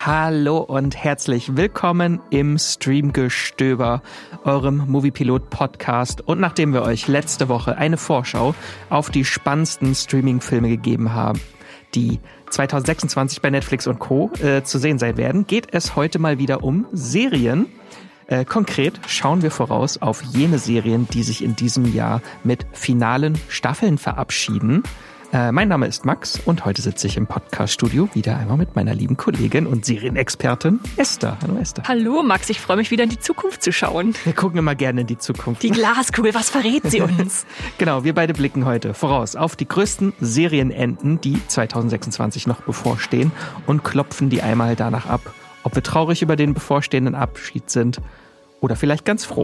Hallo und herzlich willkommen im Streamgestöber, eurem Moviepilot-Podcast. Und nachdem wir euch letzte Woche eine Vorschau auf die spannendsten Streaming-Filme gegeben haben, die 2026 bei Netflix und Co. Zu sehen sein werden, geht es heute mal wieder um Serien. Konkret schauen wir voraus auf jene Serien, die sich in diesem Jahr mit finalen Staffeln verabschieden. Mein Name ist Max und heute sitze ich im Podcast-Studio wieder einmal mit meiner lieben Kollegin und Serienexpertin Esther. Hallo Esther. Hallo Max, ich freue mich wieder in die Zukunft zu schauen. Wir gucken immer gerne in die Zukunft. Die Glaskugel, was verrät sie uns? Genau, wir beide blicken heute voraus auf die größten Serienenden, die 2026 noch bevorstehen und klopfen die einmal danach ab, ob wir traurig über den bevorstehenden Abschied sind oder vielleicht ganz froh.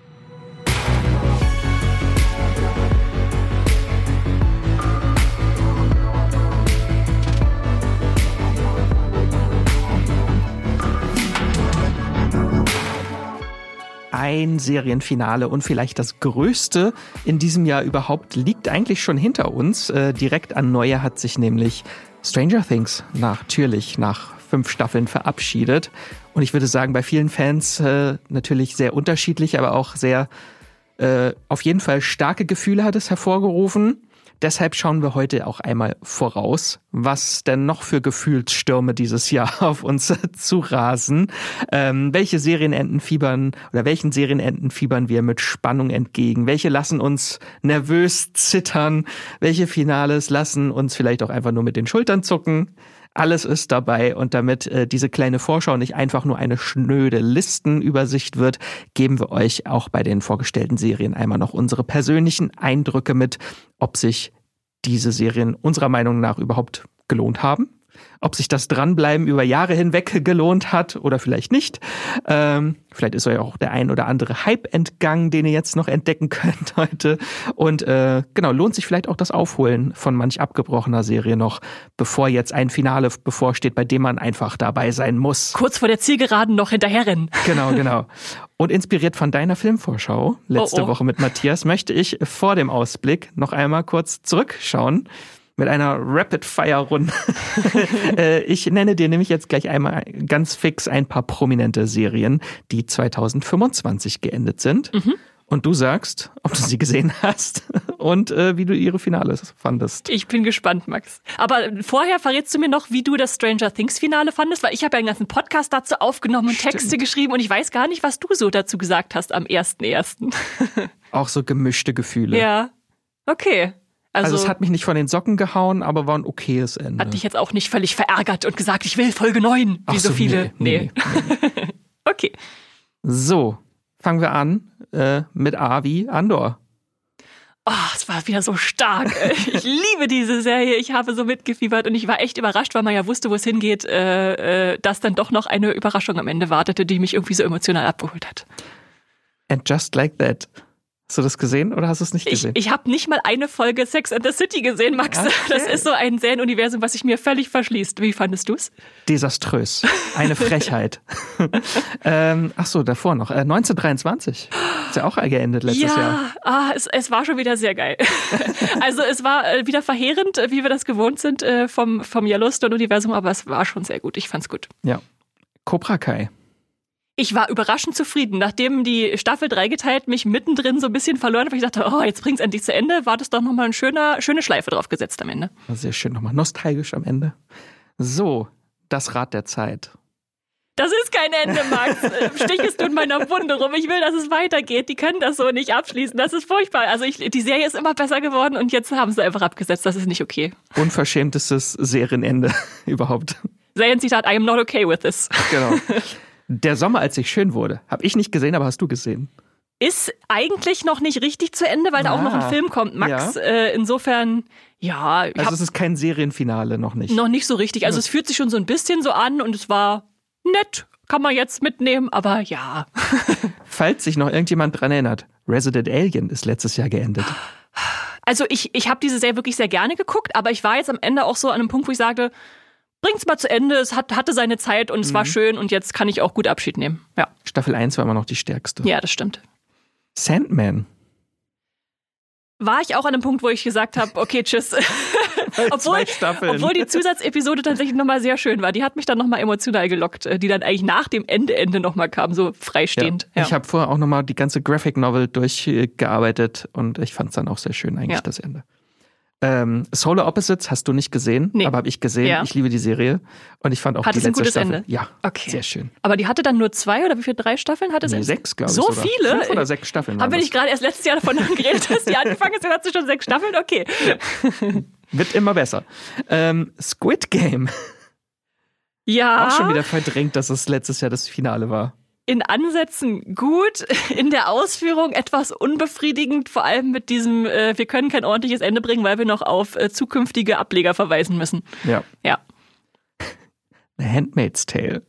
Ein Serienfinale und vielleicht das größte in diesem Jahr überhaupt liegt eigentlich schon hinter uns. Direkt an Neue hat sich nämlich Stranger Things natürlich nach 5 Staffeln verabschiedet. Und ich würde sagen, bei vielen Fans natürlich sehr unterschiedlich, aber auch sehr auf jeden Fall starke Gefühle hat es hervorgerufen. Deshalb schauen wir heute auch einmal voraus, was denn noch für Gefühlsstürme dieses Jahr auf uns zurasen. Welchen Serienenden fiebern wir mit Spannung entgegen? Welche lassen uns nervös zittern? Welche Finales lassen uns vielleicht auch einfach nur mit den Schultern zucken? Alles ist dabei und damit diese kleine Vorschau nicht einfach nur eine schnöde Listenübersicht wird, geben wir euch auch bei den vorgestellten Serien einmal noch unsere persönlichen Eindrücke mit, ob sich diese Serien unserer Meinung nach überhaupt gelohnt haben, ob sich das Dranbleiben über Jahre hinweg gelohnt hat oder vielleicht nicht. Vielleicht ist euch auch der ein oder andere Hype entgangen, den ihr jetzt noch entdecken könnt heute. Und lohnt sich vielleicht auch das Aufholen von manch abgebrochener Serie noch, bevor jetzt ein Finale bevorsteht, bei dem man einfach dabei sein muss. Kurz vor der Zielgeraden noch hinterherrennen. Genau. Und inspiriert von deiner Filmvorschau letzte Woche mit Matthias, möchte ich vor dem Ausblick noch einmal kurz zurückschauen. Mit einer Rapid-Fire-Runde. Ich nenne dir nämlich jetzt gleich einmal ganz fix ein paar prominente Serien, die 2025 geendet sind. Mhm. Und du sagst, ob du sie gesehen hast und wie du ihre Finales fandest. Ich bin gespannt, Max. Aber vorher verrätst du mir noch, wie du das Stranger Things Finale fandest, weil ich habe ja einen ganzen Podcast dazu aufgenommen und Texte geschrieben und ich weiß gar nicht, was du so dazu gesagt hast am 1.1. Auch so gemischte Gefühle. Ja, okay. Also es hat mich nicht von den Socken gehauen, aber war ein okayes Ende. Hat dich jetzt auch nicht völlig verärgert und gesagt, ich will Folge 9, wie so viele. Nee. Okay. So, fangen wir an mit A wie Andor. Oh, es war wieder so stark. Ich liebe diese Serie. Ich habe so mitgefiebert und ich war echt überrascht, weil man ja wusste, wo es hingeht, dass dann doch noch eine Überraschung am Ende wartete, die mich irgendwie so emotional abgeholt hat. And just like that. Hast du das gesehen oder hast du es nicht gesehen? Ich habe nicht mal eine Folge Sex and the City gesehen, Max. Okay. Das ist so ein Serienuniversum, was sich mir völlig verschließt. Wie fandest du es? Desaströs. Eine Frechheit. Davor noch. 1923. Ist ja auch geendet letztes Jahr. Ja, es war schon wieder sehr geil. Also es war wieder verheerend, wie wir das gewohnt sind vom Yellowstone-Universum, aber es war schon sehr gut. Ich fand's gut. Ja. Cobra Kai. Ich war überraschend zufrieden. Nachdem die Staffel 3 geteilt mich mittendrin so ein bisschen verloren hat, weil ich dachte, jetzt bringt's endlich zu Ende, war das doch nochmal eine schöne Schleife drauf gesetzt am Ende. Sehr schön, nochmal nostalgisch am Ende. So, das Rad der Zeit. Das ist kein Ende, Max. Stichest du in meiner Wunde rum. Ich will, dass es weitergeht. Die können das so nicht abschließen. Das ist furchtbar. Also die Serie ist immer besser geworden und jetzt haben sie einfach abgesetzt. Das ist nicht okay. Unverschämtestes Serienende überhaupt. Serienzitat, I am not okay with this. Genau. Der Sommer, als ich schön wurde, habe ich nicht gesehen, aber hast du gesehen? Ist eigentlich noch nicht richtig zu Ende, weil da auch noch ein Film kommt, Max. Ja. Insofern, ja. Also es ist kein Serienfinale, noch nicht. Noch nicht so richtig. Also es fühlt sich schon so ein bisschen so an und es war nett, kann man jetzt mitnehmen, aber ja. Falls sich noch irgendjemand dran erinnert, Resident Alien ist letztes Jahr geendet. Also ich habe diese Serie wirklich sehr gerne geguckt, aber ich war jetzt am Ende auch so an einem Punkt, wo ich sagte, bring's mal zu Ende, es hatte seine Zeit und es war schön und jetzt kann ich auch gut Abschied nehmen. Ja. Staffel 1 war immer noch die stärkste. Ja, das stimmt. Sandman. war ich auch an einem Punkt, wo ich gesagt habe, okay, tschüss. Obwohl die Zusatzepisode tatsächlich nochmal sehr schön war. Die hat mich dann nochmal emotional gelockt, die dann eigentlich nach dem Ende nochmal kam, so freistehend. Ja. Ich habe vorher auch nochmal die ganze Graphic Novel durchgearbeitet und ich fand es dann auch sehr schön eigentlich, das Ende. Solar Opposites hast du nicht gesehen, aber habe ich gesehen. Ja. Ich liebe die Serie und ich fand auch die letzte Staffel. Hat es ein gutes Ende? Ja, okay. Sehr schön. Aber die hatte dann nur 2 oder wie viele, 3 Staffeln hatte es? 6, glaube ich. So viele? 5 oder 6 Staffeln. Haben wir nicht gerade erst letztes Jahr davon geredet, dass die angefangen ist, dann hat sie schon 6 Staffeln? Okay. Ja. Wird immer besser. Squid Game. Ja. Auch schon wieder verdrängt, dass es letztes Jahr das Finale war. In Ansätzen gut, in der Ausführung etwas unbefriedigend, vor allem mit diesem, wir können kein ordentliches Ende bringen, weil wir noch auf zukünftige Ableger verweisen müssen. Ja. Ja. The Handmaid's Tale.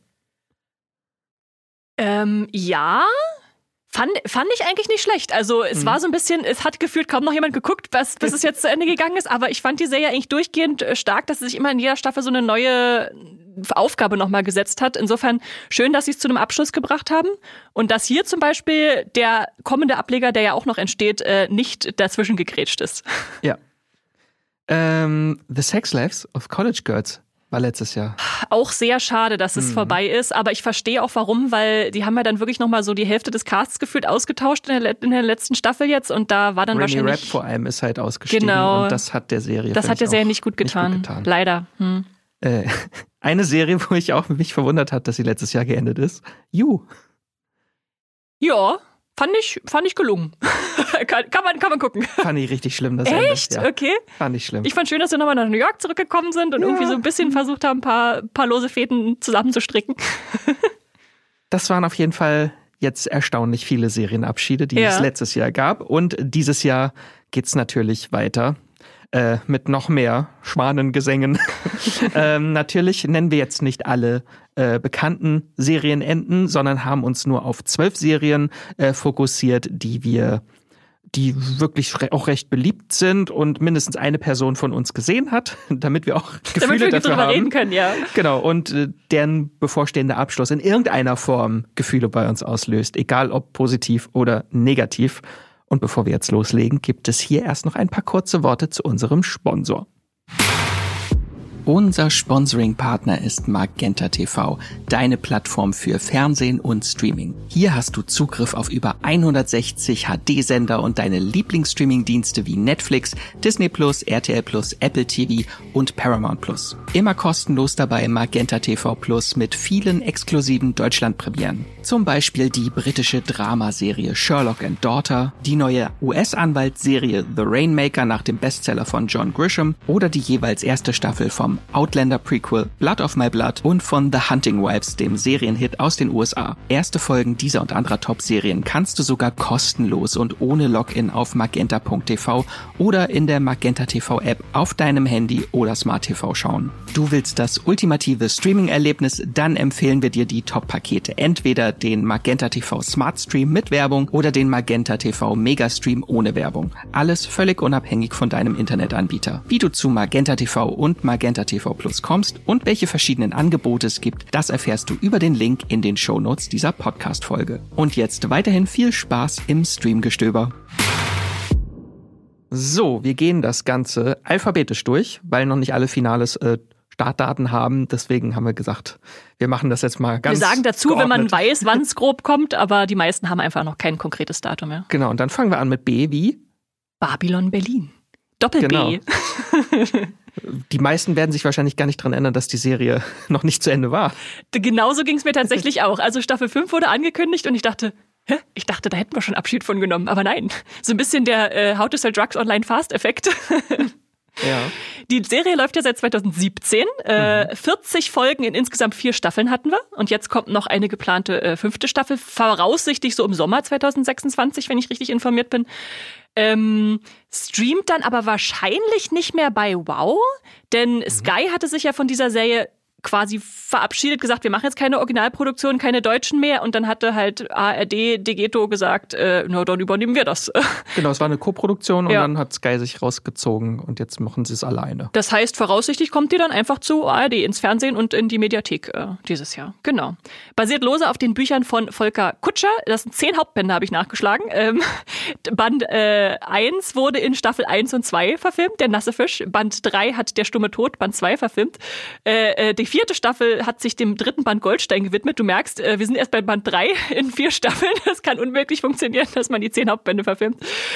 Ja. Fand ich eigentlich nicht schlecht. Also es war so ein bisschen, es hat gefühlt kaum noch jemand geguckt, bis es jetzt zu Ende gegangen ist. Aber ich fand die Serie eigentlich durchgehend stark, dass sie sich immer in jeder Staffel so eine neue Aufgabe nochmal gesetzt hat. Insofern schön, dass sie es zu einem Abschluss gebracht haben. Und dass hier zum Beispiel der kommende Ableger, der ja auch noch entsteht, nicht dazwischen gegrätscht ist. Ja. The Sex Lives of College Girls. War letztes Jahr. Auch sehr schade, dass es vorbei ist, aber ich verstehe auch warum, weil die haben ja dann wirklich nochmal so die Hälfte des Casts gefühlt ausgetauscht in der letzten Staffel jetzt und da war dann Rainy wahrscheinlich... Rapp vor allem ist halt ausgestiegen genau, und das hat der Serie nicht gut getan. Leider. Eine Serie, wo ich auch mich verwundert hat, dass sie letztes Jahr geendet ist. You. Ja, fand ich gelungen. kann man gucken. Fand ich richtig schlimm, das Echt? Ende. Ja. Okay. Fand ich schlimm. Ich fand schön, dass wir nochmal nach New York zurückgekommen sind und irgendwie so ein bisschen versucht haben, ein paar lose Fäden zusammenzustricken. Das waren auf jeden Fall jetzt erstaunlich viele Serienabschiede, die es letztes Jahr gab. Und dieses Jahr geht's natürlich weiter. Mit noch mehr Schwanengesängen. Natürlich nennen wir jetzt nicht alle bekannten Serienenden, sondern haben uns nur auf 12 Serien fokussiert, die wirklich auch recht beliebt sind und mindestens eine Person von uns gesehen hat, damit wir auch Gefühle dafür haben. Reden können, ja. Genau, und deren bevorstehender Abschluss in irgendeiner Form Gefühle bei uns auslöst, egal ob positiv oder negativ. Und bevor wir jetzt loslegen, gibt es hier erst noch ein paar kurze Worte zu unserem Sponsor. Unser Sponsoring-Partner ist Magenta TV, deine Plattform für Fernsehen und Streaming. Hier hast du Zugriff auf über 160 HD-Sender und deine Lieblingsstreaming-Dienste wie Netflix, Disney+, RTL+, Apple TV und Paramount+. Immer kostenlos dabei Magenta TV Plus mit vielen exklusiven Deutschland-Premieren. Zum Beispiel die britische Dramaserie Sherlock and Daughter, die neue US-Anwaltsserie The Rainmaker nach dem Bestseller von John Grisham oder die jeweils erste Staffel vom Outlander-Prequel Blood of My Blood und von The Hunting Wives, dem Serienhit aus den USA. Erste Folgen dieser und anderer Top-Serien kannst du sogar kostenlos und ohne Login auf magenta.tv oder in der Magenta TV-App auf deinem Handy oder Smart TV schauen. Du willst das ultimative Streaming-Erlebnis? Dann empfehlen wir dir die Top-Pakete. Entweder den Magenta TV Smart Stream mit Werbung oder den Magenta TV Mega Stream ohne Werbung. Alles völlig unabhängig von deinem Internetanbieter. Wie du zu Magenta TV und Magenta TV Plus kommst und welche verschiedenen Angebote es gibt, das erfährst du über den Link in den Shownotes dieser Podcast-Folge. Und jetzt weiterhin viel Spaß im Streamgestöber. So, wir gehen das Ganze alphabetisch durch, weil noch nicht alle Finales Startdaten haben. Deswegen haben wir gesagt, wir machen das jetzt mal ganz Wir sagen dazu, geordnet. wenn man weiß, wann es grob kommt, aber die meisten haben einfach noch kein konkretes Datum mehr. Genau, und dann fangen wir an mit B wie? Babylon Berlin. Doppel-B. Genau. Die meisten werden sich wahrscheinlich gar nicht dran erinnern, dass die Serie noch nicht zu Ende war. Genauso ging es mir tatsächlich auch. Also Staffel 5 wurde angekündigt und ich dachte, da hätten wir schon Abschied von genommen. Aber nein, so ein bisschen der How to Sell Drugs Online Fast Effekt. Ja. Die Serie läuft ja seit 2017. 40 Folgen in insgesamt 4 Staffeln hatten wir. Und jetzt kommt noch eine geplante 5. Staffel, voraussichtlich so im Sommer 2026, wenn ich richtig informiert bin. Streamt dann aber wahrscheinlich nicht mehr bei WoW, denn Sky hatte sich ja von dieser Serie quasi verabschiedet, gesagt, wir machen jetzt keine Originalproduktion, keine Deutschen mehr und dann hatte halt ARD Degeto gesagt, na dann übernehmen wir das. Genau, es war eine Koproduktion und dann hat Sky sich rausgezogen und jetzt machen sie es alleine. Das heißt, voraussichtlich kommt die dann einfach zu ARD ins Fernsehen und in die Mediathek dieses Jahr. Genau. Basiert lose auf den Büchern von Volker Kutscher. Das sind 10 Hauptbände, habe ich nachgeschlagen. Band 1 wurde in Staffel 1 und 2 verfilmt, der nasse Fisch. Band 3 hat der stumme Tod, Band 2 verfilmt. Die 4. Staffel hat sich dem 3. Band Goldstein gewidmet. Du merkst, wir sind erst bei Band 3 in 4 Staffeln. Das kann unmöglich funktionieren, dass man die 10 Hauptbände verfilmt.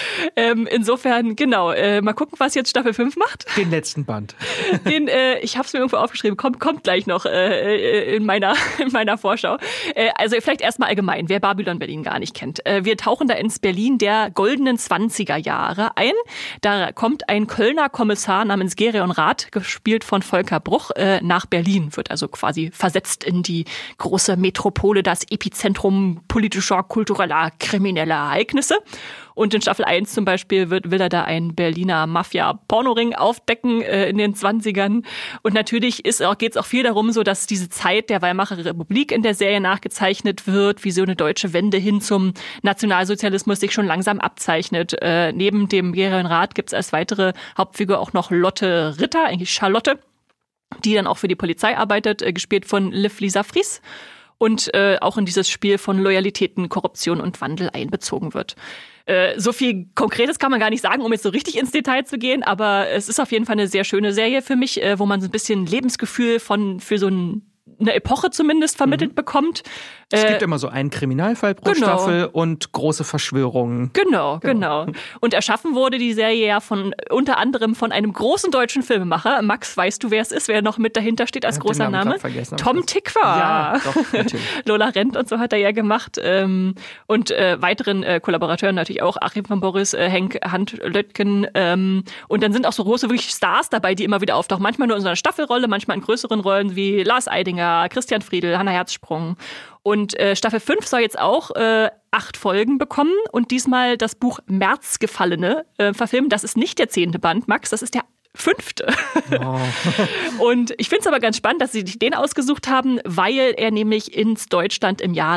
Insofern, genau, mal gucken, was jetzt Staffel 5 macht. Den letzten Band. Ich habe es mir irgendwo aufgeschrieben, kommt gleich noch in meiner Vorschau. Also vielleicht erstmal allgemein, wer Babylon Berlin gar nicht kennt. Wir tauchen da ins Berlin der goldenen 20er Jahre ein. Da kommt ein Kölner Kommissar namens Gereon Rath, gespielt von Volker Bruch, nach Berlin, wird also quasi versetzt in die große Metropole, das Epizentrum politischer, kultureller, krimineller Ereignisse. Und in Staffel 1 zum Beispiel will er da einen Berliner Mafia-Pornoring aufdecken in den 20ern. Und natürlich geht es auch viel darum, so dass diese Zeit der Weimarer Republik in der Serie nachgezeichnet wird, wie so eine deutsche Wende hin zum Nationalsozialismus sich schon langsam abzeichnet. Neben dem Gereon Rath gibt es als weitere Hauptfigur auch noch Lotte Ritter, eigentlich Charlotte, die dann auch für die Polizei arbeitet, gespielt von Liv Lisa Fries. Und auch in dieses Spiel von Loyalitäten, Korruption und Wandel einbezogen wird. So viel Konkretes kann man gar nicht sagen, um jetzt so richtig ins Detail zu gehen, aber es ist auf jeden Fall eine sehr schöne Serie für mich, wo man so ein bisschen Lebensgefühl für so eine Epoche zumindest vermittelt bekommt. Es gibt immer so einen Kriminalfall pro Staffel und große Verschwörungen. Genau. Und erschaffen wurde die Serie ja unter anderem von einem großen deutschen Filmemacher. Max, weißt du, wer es ist? Wer noch mit dahinter steht als großer Name? Tom Tykwer. Ja, doch, natürlich. Lola Rent und so hat er ja gemacht. Und weiteren Kollaborateuren natürlich auch. Achim von Boris, Henk Handlöttgen. Und dann sind auch so große wirklich Stars dabei, die immer wieder auftauchen. Manchmal nur in so einer Staffelrolle, manchmal in größeren Rollen wie Lars Eidinger, Christian Friedl, Hannah Herzsprung. Und Staffel 5 soll jetzt auch 8 Folgen bekommen und diesmal das Buch Märzgefallene verfilmen. Das ist nicht der 10. Band, Max, das ist der 5. Oh. Und ich finde es aber ganz spannend, dass sie sich den ausgesucht haben, weil er nämlich ins Deutschland im Jahr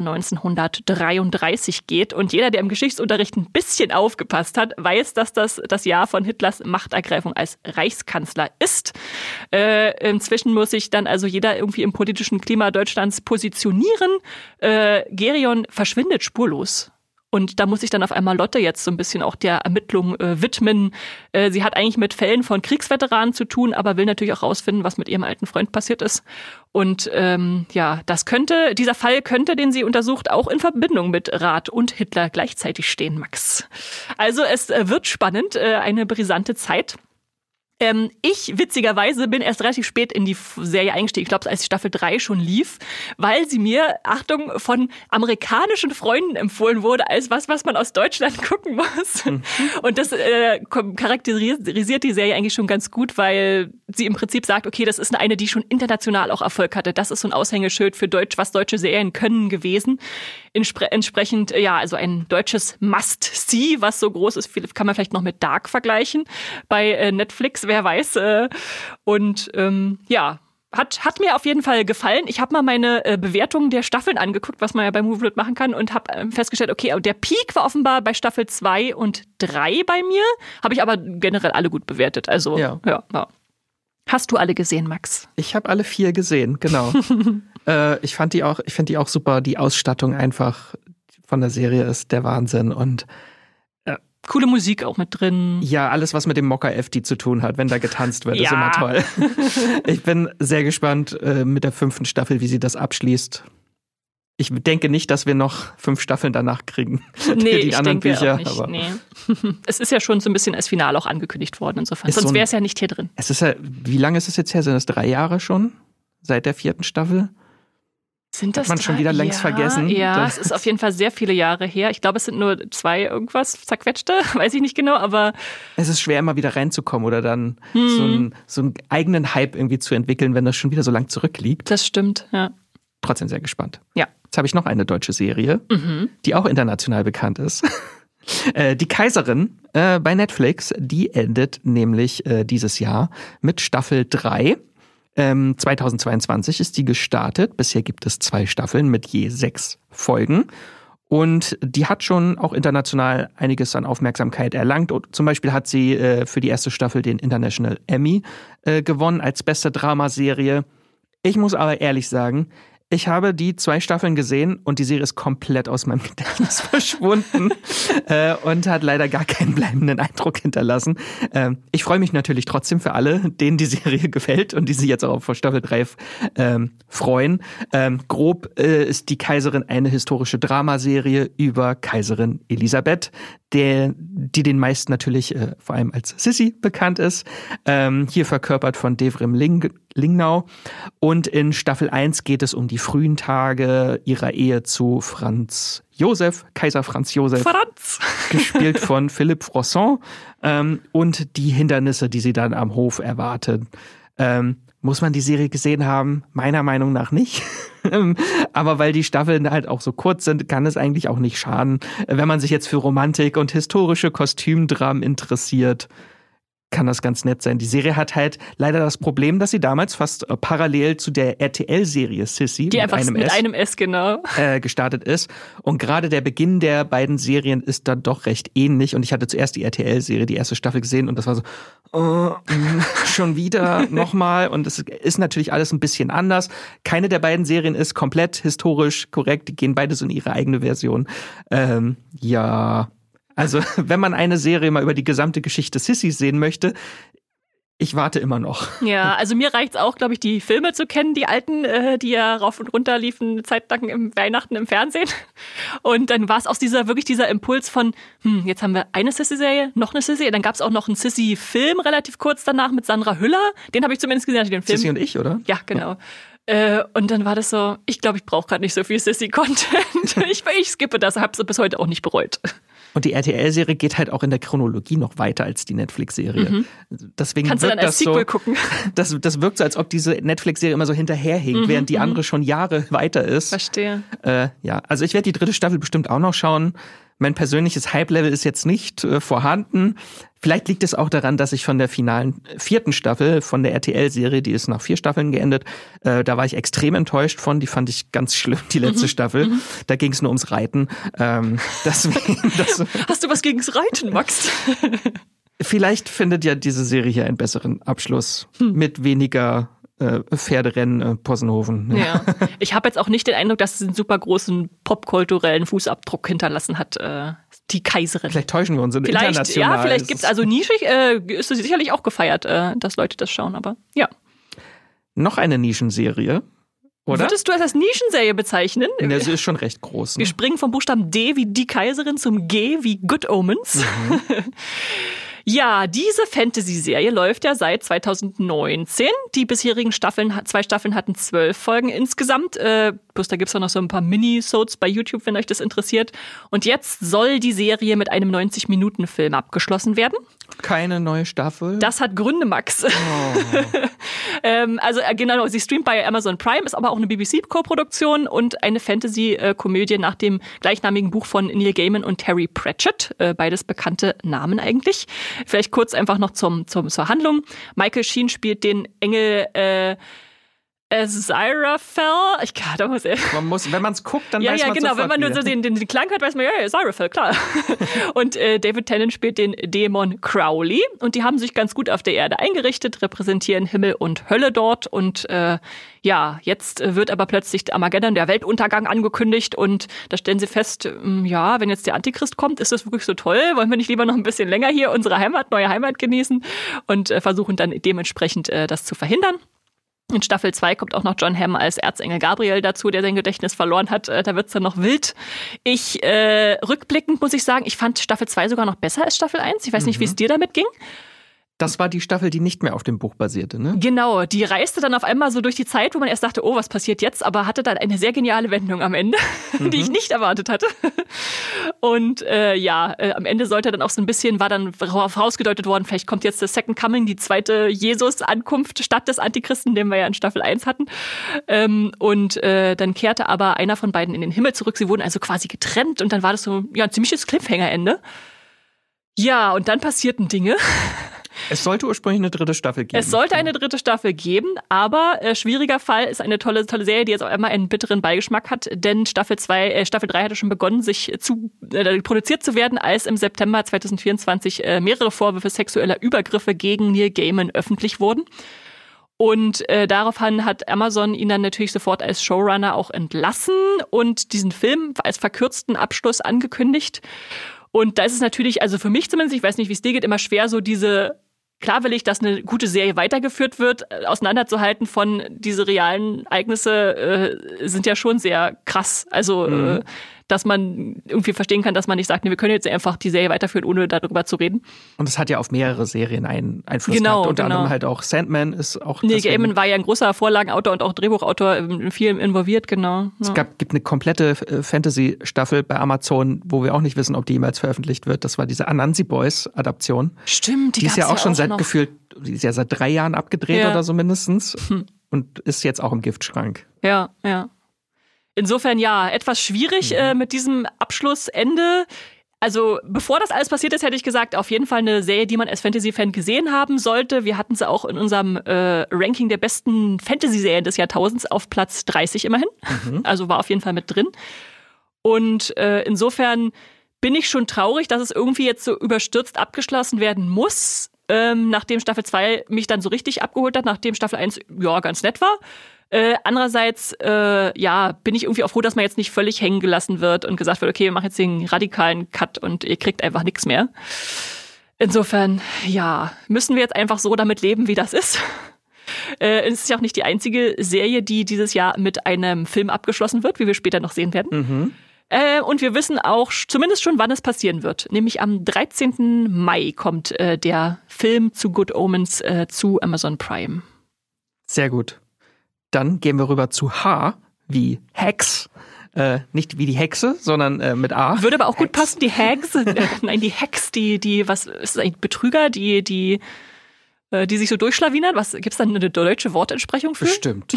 1933 geht. Und jeder, der im Geschichtsunterricht ein bisschen aufgepasst hat, weiß, dass das Jahr von Hitlers Machtergreifung als Reichskanzler ist. Inzwischen muss sich dann also jeder irgendwie im politischen Klima Deutschlands positionieren. Gereon verschwindet spurlos. Und da muss sich dann auf einmal Lotte jetzt so ein bisschen auch der Ermittlung widmen. Sie hat eigentlich mit Fällen von Kriegsveteranen zu tun, aber will natürlich auch rausfinden, was mit ihrem alten Freund passiert ist. Und dieser Fall könnte, den sie untersucht, auch in Verbindung mit Rath und Hitler gleichzeitig stehen, Max. Also es wird spannend, eine brisante Zeit. Ich, witzigerweise, bin erst relativ spät in die Serie eingestiegen. Ich glaube, als die Staffel 3 schon lief, weil sie mir, Achtung, von amerikanischen Freunden empfohlen wurde, als was man aus Deutschland gucken muss. Mhm. Und das charakterisiert die Serie eigentlich schon ganz gut, weil sie im Prinzip sagt, okay, das ist eine, die schon international auch Erfolg hatte. Das ist so ein Aushängeschild für was deutsche Serien können gewesen. Entsprechend, also ein deutsches Must-See, was so groß ist, kann man vielleicht noch mit Dark vergleichen bei Netflix. Wer weiß. Hat mir auf jeden Fall gefallen. Ich habe mal meine Bewertungen der Staffeln angeguckt, was man ja bei Moviepilot machen kann, und habe festgestellt, okay, der Peak war offenbar bei Staffel 2 und 3 bei mir. Habe ich aber generell alle gut bewertet. Also, ja. Hast du alle gesehen, Max? Ich habe alle 4 gesehen, genau. Ich finde die auch super. Die Ausstattung einfach von der Serie ist der Wahnsinn und coole Musik auch mit drin. Ja, alles, was mit dem Mokka FD zu tun hat, wenn da getanzt wird, ist immer toll. Ich bin sehr gespannt mit der 5. Staffel, wie sie das abschließt. Ich denke nicht, dass wir noch 5 Staffeln danach kriegen. Nee, die anderen Bücher. Auch nicht. Aber nee. Es ist ja schon so ein bisschen als Finale auch angekündigt worden, insofern. Sonst wäre es ja nicht hier drin. Es ist ja, wie lange ist es jetzt her? Sind es 3 Jahre schon? Seit der 4. Staffel? Sind das hat man schon wieder längst vergessen? Ja, es ist auf jeden Fall sehr viele Jahre her. Ich glaube, es sind nur 2 irgendwas zerquetschte, weiß ich nicht genau, aber es ist schwer, immer wieder reinzukommen oder dann so einen eigenen Hype irgendwie zu entwickeln, wenn das schon wieder so lang zurückliegt. Das stimmt, ja. Trotzdem sehr gespannt. Ja. Jetzt habe ich noch eine deutsche Serie, die auch international bekannt ist. Die Kaiserin bei Netflix, die endet nämlich dieses Jahr mit Staffel 3. 2022 ist die gestartet. Bisher gibt es 2 Staffeln mit je 6 Folgen. Und die hat schon auch international einiges an Aufmerksamkeit erlangt. Und zum Beispiel hat sie für die erste Staffel den International Emmy gewonnen als beste Dramaserie. Ich muss aber ehrlich sagen, Ich habe die 2 Staffeln gesehen und die Serie ist komplett aus meinem Gedächtnis verschwunden und hat leider gar keinen bleibenden Eindruck hinterlassen. Ich freue mich natürlich trotzdem für alle, denen die Serie gefällt und die sich jetzt auch auf Staffel 3 freuen. Grob ist die Kaiserin eine historische Dramaserie über Kaiserin Elisabeth, die den meisten natürlich vor allem als Sissi bekannt ist. Hier verkörpert von Devrim Lingnau. Und in Staffel 1 geht es um die frühen Tage ihrer Ehe zu Franz Josef, Kaiser Franz Josef. Franz! Gespielt von Philippe Frosson. Und die Hindernisse, die sie dann am Hof erwarten. Muss man die Serie gesehen haben? Meiner Meinung nach nicht. Aber weil die Staffeln halt auch so kurz sind, kann es eigentlich auch nicht schaden. Wenn man sich jetzt für Romantik und historische Kostümdramen interessiert, kann das ganz nett sein. Die Serie hat halt leider das Problem, dass sie damals fast parallel zu der RTL-Serie Sissi die einfach mit einem S genau gestartet ist. Und gerade der Beginn der beiden Serien ist dann doch recht ähnlich. Und ich hatte zuerst die RTL-Serie, die erste Staffel gesehen und das war so, schon wieder nochmal. Und es ist natürlich alles ein bisschen anders. Keine der beiden Serien ist komplett historisch korrekt. Die gehen beide so in ihre eigene Version. Also, wenn man eine Serie mal über die gesamte Geschichte Sissis sehen möchte, ich warte immer noch. Ja, also mir reicht's auch, glaube ich, die Filme zu kennen, die alten, die ja rauf und runter liefen, eine Zeit lang im Weihnachten im Fernsehen. Und dann war es auch wirklich dieser Impuls von, jetzt haben wir eine Sissi-Serie, noch eine Sissi. Dann gab's auch noch einen Sissi-Film relativ kurz danach mit Sandra Hüller. Den habe ich zumindest gesehen, den Film. Sissi und ich, oder? Ja, genau. Und dann war das so, ich glaube, ich brauche gerade nicht so viel Sissi-Content. Ich skippe das, habe es bis heute auch nicht bereut. Und die RTL-Serie geht halt auch in der Chronologie noch weiter als die Netflix-Serie. Deswegen kannst du dann als Sequel gucken? Das wirkt so, als ob diese Netflix-Serie immer so hinterherhinkt, während die andere schon Jahre weiter ist. Verstehe. Ja, also ich werde die 3. Staffel bestimmt auch noch schauen. Mein persönliches Hype-Level ist jetzt nicht vorhanden. Vielleicht liegt es auch daran, dass ich von der finalen 4. Staffel von der RTL-Serie, die ist nach 4 Staffeln geendet, da war ich extrem enttäuscht von. Die fand ich ganz schlimm, die letzte Staffel. Da ging es nur ums Reiten. Deswegen, Hast du was gegens Reiten, Max? Vielleicht findet ja diese Serie hier einen besseren Abschluss mit weniger Pferderennen, Possenhofen. Ja. Ich habe jetzt auch nicht den Eindruck, dass es einen super großen popkulturellen Fußabdruck hinterlassen hat, die Kaiserin. Vielleicht täuschen wir uns international. Ja, vielleicht gibt's also nischig, ist es sicherlich auch gefeiert, dass Leute das schauen, aber ja. Noch eine Nischenserie, oder? Würdest du es als Nischenserie bezeichnen? Ja, sie ist schon recht groß. Ne? Wir springen vom Buchstaben D wie die Kaiserin zum G wie Good Omens. Ja, diese Fantasy-Serie läuft ja seit 2019. Die bisherigen 2 Staffeln hatten 12 Folgen insgesamt. Plus da gibt's auch noch so ein paar Mini-Sodes bei YouTube, wenn euch das interessiert. Und jetzt soll die Serie mit einem 90-Minuten-Film abgeschlossen werden. Keine neue Staffel? Das hat Gründe, Max. Also genau, sie streamt bei Amazon Prime, ist aber auch eine BBC-Koproduktion und eine Fantasy-Komödie nach dem gleichnamigen Buch von Neil Gaiman und Terry Pratchett. Beides bekannte Namen eigentlich. Vielleicht kurz einfach noch zur Handlung. Michael Sheen spielt den Engel Aziraphale. Man muss, wenn man es guckt, dann weiß man genau. sofort. Wenn man nur so den Klang hört, weiß man, ja, Aziraphale, klar. Und David Tennant spielt den Dämon Crowley. Und die haben sich ganz gut auf der Erde eingerichtet, repräsentieren Himmel und Hölle dort. Und jetzt wird aber plötzlich Armageddon, der Weltuntergang, angekündigt. Und da stellen sie fest, wenn jetzt der Antichrist kommt, ist das wirklich so toll? Wollen wir nicht lieber noch ein bisschen länger hier unsere neue Heimat genießen? Und versuchen dann dementsprechend das zu verhindern. In Staffel 2 kommt auch noch John Hamm als Erzengel Gabriel dazu, der sein Gedächtnis verloren hat. Da wird's dann noch wild. Rückblickend muss ich sagen, ich fand Staffel 2 sogar noch besser als Staffel 1. Ich weiß nicht, wie es dir damit ging. Das war die Staffel, die nicht mehr auf dem Buch basierte, ne? Genau, die reiste dann auf einmal so durch die Zeit, wo man erst dachte, oh, was passiert jetzt? Aber hatte dann eine sehr geniale Wendung am Ende, die ich nicht erwartet hatte. Und am Ende sollte dann auch so ein bisschen, war dann vorausgedeutet worden, vielleicht kommt jetzt das Second Coming, die zweite Jesus-Ankunft statt des Antichristen, den wir ja in Staffel 1 hatten. Dann kehrte aber einer von beiden in den Himmel zurück. Sie wurden also quasi getrennt und dann war das so ein ziemliches Cliffhanger-Ende. Ja, und dann passierten Dinge. Es sollte ursprünglich eine 3. Staffel geben. Es sollte eine 3. Staffel geben, aber schwieriger Fall ist eine tolle Serie, die jetzt auch immer einen bitteren Beigeschmack hat, denn Staffel 3 hatte schon begonnen, produziert zu werden, als im September 2024 mehrere Vorwürfe sexueller Übergriffe gegen Neil Gaiman öffentlich wurden. Und daraufhin hat Amazon ihn dann natürlich sofort als Showrunner auch entlassen und diesen Film als verkürzten Abschluss angekündigt. Und da ist es natürlich, also für mich zumindest, ich weiß nicht, wie es dir geht, immer schwer, so klar will ich, dass eine gute Serie weitergeführt wird, auseinanderzuhalten von diese realen Ereignisse sind ja schon sehr krass. Also, dass man irgendwie verstehen kann, dass man nicht sagt, nee, wir können jetzt einfach die Serie weiterführen, ohne darüber zu reden. Und es hat ja auf mehrere Serien einen Einfluss gehabt. Unter anderem halt auch Sandman ist auch... Neil Gaiman war ja ein großer Vorlagenautor und auch Drehbuchautor, in viel involviert, genau. Es gibt eine komplette Fantasy-Staffel bei Amazon, wo wir auch nicht wissen, ob die jemals veröffentlicht wird. Das war diese Anansi Boys-Adaption. Stimmt, die ist ja auch schon seit 3 Jahren abgedreht oder so mindestens. Und ist jetzt auch im Giftschrank. Ja. Insofern etwas schwierig mit diesem Abschlussende. Also bevor das alles passiert ist, hätte ich gesagt, auf jeden Fall eine Serie, die man als Fantasy-Fan gesehen haben sollte. Wir hatten sie auch in unserem Ranking der besten Fantasy-Serien des Jahrtausends auf Platz 30 immerhin. Also war auf jeden Fall mit drin. Und insofern bin ich schon traurig, dass es irgendwie jetzt so überstürzt abgeschlossen werden muss, nachdem Staffel 2 mich dann so richtig abgeholt hat, nachdem Staffel 1 ganz nett war. Andererseits, bin ich irgendwie auch froh, dass man jetzt nicht völlig hängen gelassen wird und gesagt wird, okay, wir machen jetzt den radikalen Cut und ihr kriegt einfach nichts mehr. Insofern, müssen wir jetzt einfach so damit leben, wie das ist. Es ist ja auch nicht die einzige Serie, die dieses Jahr mit einem Film abgeschlossen wird, wie wir später noch sehen werden. Und wir wissen auch zumindest schon, wann es passieren wird. Nämlich am 13. Mai kommt der Film zu Good Omens zu Amazon Prime. Sehr gut. Dann gehen wir rüber zu H, wie Hex. Nicht wie die Hexe, sondern mit A. Würde aber auch gut passen, die Hex. Nein, die Hex, was ist das eigentlich? Betrüger, die sich so durchschlawinern? Gibt's da eine deutsche Wortentsprechung für? Bestimmt.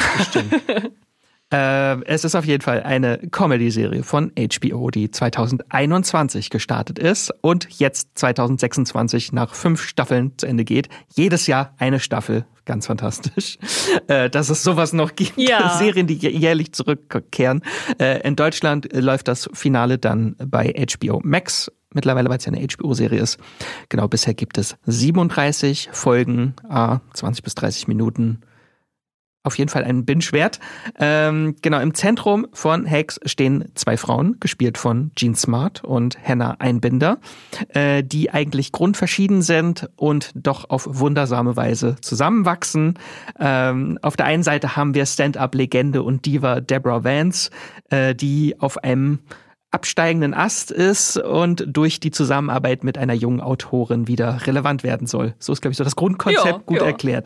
Es ist auf jeden Fall eine Comedy-Serie von HBO, die 2021 gestartet ist und jetzt 2026 nach 5 Staffeln zu Ende geht. Jedes Jahr eine Staffel. Ganz fantastisch. Dass es sowas noch gibt. Ja. Serien, die jährlich zurückkehren. In Deutschland läuft das Finale dann bei HBO Max. Mittlerweile, weil es ja eine HBO-Serie ist. Genau, bisher gibt es 37 Folgen, 20 bis 30 Minuten. Auf jeden Fall ein Binge-Wert. Genau, im Zentrum von Hex stehen 2 Frauen, gespielt von Jean Smart und Hannah Einbinder, die eigentlich grundverschieden sind und doch auf wundersame Weise zusammenwachsen. Auf der einen Seite haben wir Stand-up-Legende und Diva Deborah Vance, die auf einem absteigenden Ast ist und durch die Zusammenarbeit mit einer jungen Autorin wieder relevant werden soll. So ist, glaube ich, so das Grundkonzept gut erklärt.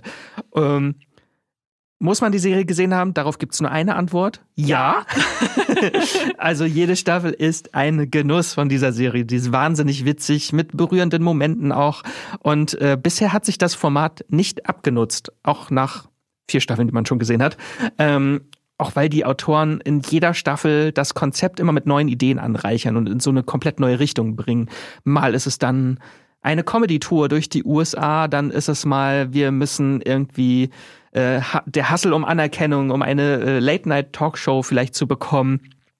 Muss man die Serie gesehen haben? Darauf gibt es nur eine Antwort. Ja. Also jede Staffel ist ein Genuss von dieser Serie. Die ist wahnsinnig witzig, mit berührenden Momenten auch. Und bisher hat sich das Format nicht abgenutzt. Auch nach 4 Staffeln, die man schon gesehen hat. Auch weil die Autoren in jeder Staffel das Konzept immer mit neuen Ideen anreichern und in so eine komplett neue Richtung bringen. Mal ist es dann eine Comedy-Tour durch die USA, dann ist es mal, wir müssen irgendwie der Hustle um Anerkennung, um eine Late-Night-Talkshow vielleicht zu bekommen.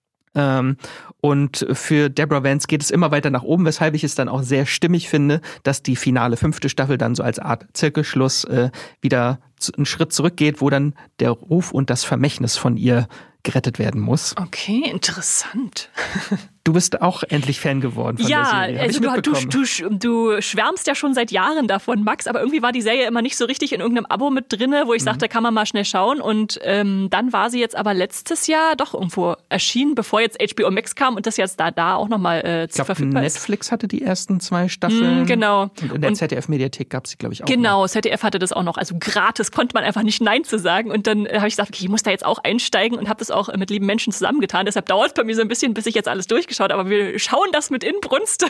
Und für Deborah Vance geht es immer weiter nach oben, weshalb ich es dann auch sehr stimmig finde, dass die finale 5. Staffel dann so als Art Zirkelschluss wieder einen Schritt zurückgeht, wo dann der Ruf und das Vermächtnis von ihr gerettet werden muss. Okay, interessant. Du bist auch endlich Fan geworden von der Serie. Also du schwärmst ja schon seit Jahren davon, Max, aber irgendwie war die Serie immer nicht so richtig in irgendeinem Abo mit drinne, wo ich sagte, kann man mal schnell schauen. Und dann war sie jetzt aber letztes Jahr doch irgendwo erschienen, bevor jetzt HBO Max kam und das jetzt da auch nochmal verfügbar ist. Netflix hatte die ersten 2 Staffeln. Genau. Und in der ZDF-Mediathek gab es sie, glaube ich, auch. Genau, noch. ZDF hatte das auch noch. Also gratis konnte man einfach nicht Nein zu sagen. Und dann habe ich gesagt, okay, ich muss da jetzt auch einsteigen und habe das auch mit lieben Menschen zusammengetan. Deshalb dauert es bei mir so ein bisschen, bis ich jetzt alles durchgeschaut habe. Aber wir schauen das mit Inbrunst,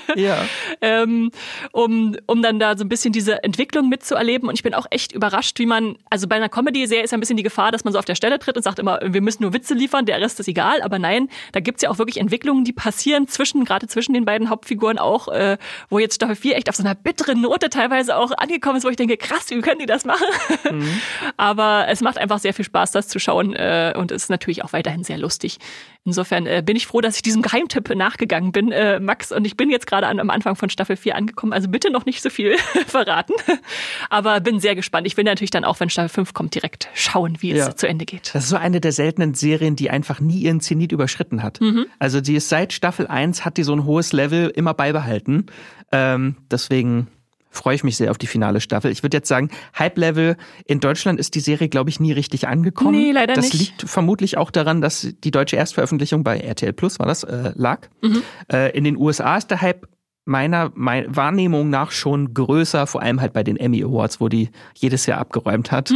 um dann da so ein bisschen diese Entwicklung mitzuerleben. Und ich bin auch echt überrascht, wie man, also bei einer Comedy-Serie ist ja ein bisschen die Gefahr, dass man so auf der Stelle tritt und sagt immer, wir müssen nur Witze liefern, der Rest ist egal. Aber nein, da gibt's ja auch wirklich Entwicklungen, die passieren gerade zwischen den beiden Hauptfiguren auch, wo jetzt Staffel 4 echt auf so einer bitteren Note teilweise auch angekommen ist, wo ich denke, krass, wie können die das machen? Aber es macht einfach sehr viel Spaß, das zu schauen und ist natürlich auch weiterhin sehr lustig. Insofern bin ich froh, dass ich diesem Geheimtipp nachgegangen bin, Max. Und ich bin jetzt gerade am Anfang von Staffel 4 angekommen. Also bitte noch nicht so viel verraten. Aber bin sehr gespannt. Ich will natürlich dann auch, wenn Staffel 5 kommt, direkt schauen, wie es zu Ende geht. Das ist so eine der seltenen Serien, die einfach nie ihren Zenit überschritten hat. Also die ist seit Staffel 1, hat die so ein hohes Level immer beibehalten. Deswegen freue ich mich sehr auf die finale Staffel. Ich würde jetzt sagen, Hype-Level in Deutschland ist die Serie, glaube ich, nie richtig angekommen. Nee, leider nicht. Das liegt vermutlich auch daran, dass die deutsche Erstveröffentlichung bei RTL Plus war das, lag. In den USA ist der Hype meiner Wahrnehmung nach schon größer, vor allem halt bei den Emmy Awards, wo die jedes Jahr abgeräumt hat.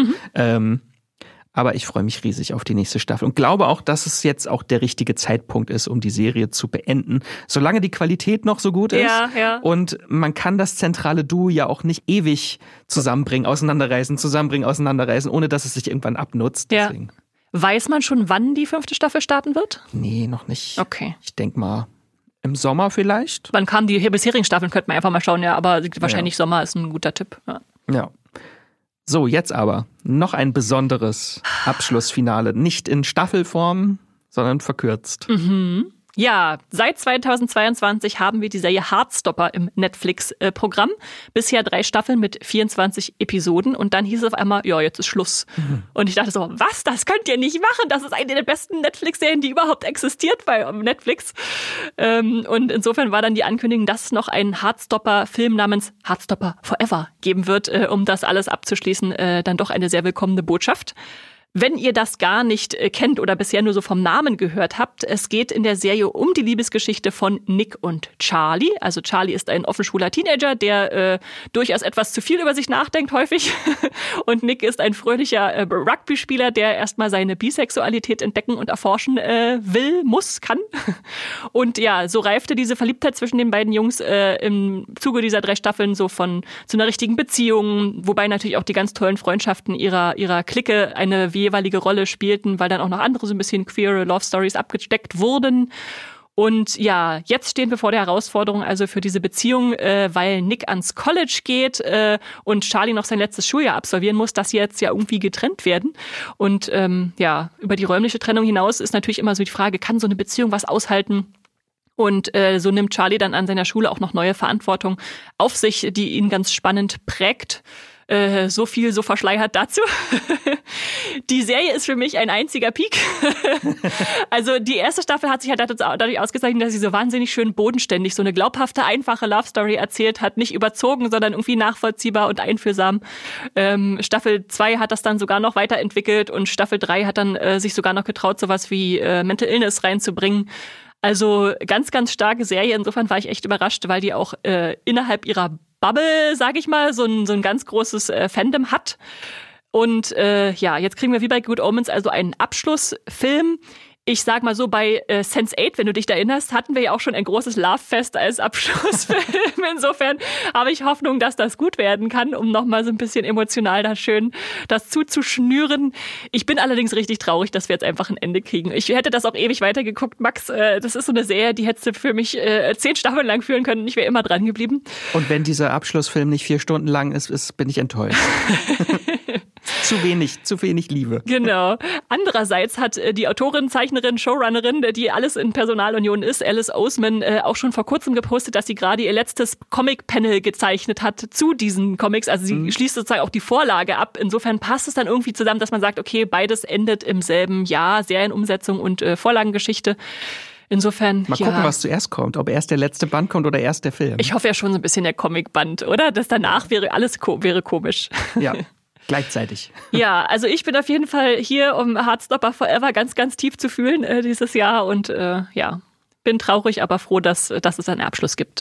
Aber ich freue mich riesig auf die nächste Staffel und glaube auch, dass es jetzt auch der richtige Zeitpunkt ist, um die Serie zu beenden. Solange die Qualität noch so gut ist und man kann das zentrale Duo ja auch nicht ewig zusammenbringen, auseinanderreißen, ohne dass es sich irgendwann abnutzt. Ja. Deswegen. Weiß man schon, wann die 5. Staffel starten wird? Nee, noch nicht. Okay. Ich denke mal im Sommer vielleicht. Wann kamen die bisherigen Staffeln? Könnte man einfach mal schauen, aber wahrscheinlich Sommer ist ein guter Tipp. Ja. So, jetzt aber noch ein besonderes Abschlussfinale. Nicht in Staffelform, sondern verkürzt. Ja, seit 2022 haben wir die Serie Heartstopper im Netflix-Programm. Bisher 3 Staffeln mit 24 Episoden. Und dann hieß es auf einmal, ja, jetzt ist Schluss. Und ich dachte so, was? Das könnt ihr nicht machen. Das ist eine der besten Netflix-Serien, die überhaupt existiert bei Netflix. Und insofern war dann die Ankündigung, dass es noch einen Heartstopper-Film namens Heartstopper Forever geben wird, um das alles abzuschließen. Dann doch eine sehr willkommene Botschaft. Wenn ihr das gar nicht kennt oder bisher nur so vom Namen gehört habt, es geht in der Serie um die Liebesgeschichte von Nick und Charlie. Also Charlie ist ein offenschwuler Teenager, der durchaus etwas zu viel über sich nachdenkt häufig. Und Nick ist ein fröhlicher Rugby-Spieler, der erstmal seine Bisexualität entdecken und erforschen will, muss, kann. Und ja, so reifte diese Verliebtheit zwischen den beiden Jungs im Zuge dieser 3 Staffeln so zu einer richtigen Beziehung, wobei natürlich auch die ganz tollen Freundschaften ihrer Clique eine jeweilige Rolle spielten, weil dann auch noch andere so ein bisschen queere Love Stories abgedeckt wurden. Und ja, jetzt stehen wir vor der Herausforderung also für diese Beziehung, weil Nick ans College geht und Charlie noch sein letztes Schuljahr absolvieren muss, dass sie jetzt ja irgendwie getrennt werden. Und über die räumliche Trennung hinaus ist natürlich immer so die Frage, kann so eine Beziehung was aushalten? Und so nimmt Charlie dann an seiner Schule auch noch neue Verantwortung auf sich, die ihn ganz spannend prägt. So viel, so verschleiert dazu. Die Serie ist für mich ein einziger Peak. Also die erste Staffel hat sich halt dadurch ausgezeichnet, dass sie so wahnsinnig schön bodenständig, so eine glaubhafte, einfache Love Story erzählt hat. Nicht überzogen, sondern irgendwie nachvollziehbar und einfühlsam. Staffel 2 hat das dann sogar noch weiterentwickelt und Staffel 3 hat dann sich sogar noch getraut, sowas wie Mental Illness reinzubringen. Also ganz, ganz starke Serie. Insofern war ich echt überrascht, weil die auch innerhalb ihrer Bubble, sag ich mal, so ein ganz großes Fandom hat. Und jetzt kriegen wir wie bei Good Omens also einen Abschlussfilm. Ich sag mal so, bei Sense8, wenn du dich da erinnerst, hatten wir ja auch schon ein großes Love-Fest als Abschlussfilm. Insofern habe ich Hoffnung, dass das gut werden kann, um nochmal so ein bisschen emotional da schön das zuzuschnüren. Ich bin allerdings richtig traurig, dass wir jetzt einfach ein Ende kriegen. Ich hätte das auch ewig weitergeguckt, Max. Das ist so eine Serie, die hättest du für mich 10 Staffeln lang führen können und ich wäre immer dran geblieben. Und wenn dieser Abschlussfilm nicht 4 Stunden lang ist, bin ich enttäuscht. Zu wenig Liebe. Genau. Andererseits hat die Autorin, Zeichnerin, Showrunnerin, die alles in Personalunion ist, Alice Oseman, auch schon vor kurzem gepostet, dass sie gerade ihr letztes Comic-Panel gezeichnet hat zu diesen Comics. Also sie schließt sozusagen auch die Vorlage ab. Insofern passt es dann irgendwie zusammen, dass man sagt, okay, beides endet im selben Jahr, Serienumsetzung und Vorlagengeschichte. Insofern, mal gucken, was zuerst kommt. Ob erst der letzte Band kommt oder erst der Film. Ich hoffe ja schon so ein bisschen der Comic-Band, oder? Das danach wäre komisch. Ja. Gleichzeitig. Ja, also ich bin auf jeden Fall hier, um Heartstopper Forever ganz, ganz tief zu fühlen dieses Jahr und bin traurig, aber froh, dass es einen Abschluss gibt.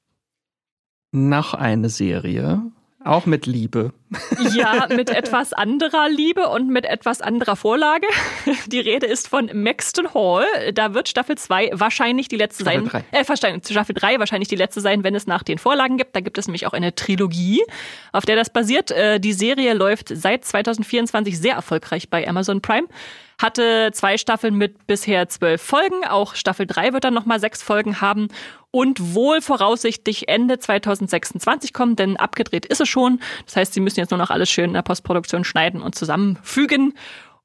Noch eine Serie, auch mit Liebe. Ja, mit etwas anderer Liebe und mit etwas anderer Vorlage. Die Rede ist von Maxton Hall. Da wird Staffel 2 wahrscheinlich die letzte sein. Staffel 3 wahrscheinlich die letzte sein, wenn es nach den Vorlagen gibt. Da gibt es nämlich auch eine Trilogie, auf der das basiert. Die Serie läuft seit 2024 sehr erfolgreich bei Amazon Prime. Hatte 2 Staffeln mit bisher 12 Folgen. Auch Staffel 3 wird dann nochmal 6 Folgen haben. Und wohl voraussichtlich Ende 2026 kommen, denn abgedreht ist es schon. Das heißt, sie müssen jetzt nur noch alles schön in der Postproduktion schneiden und zusammenfügen.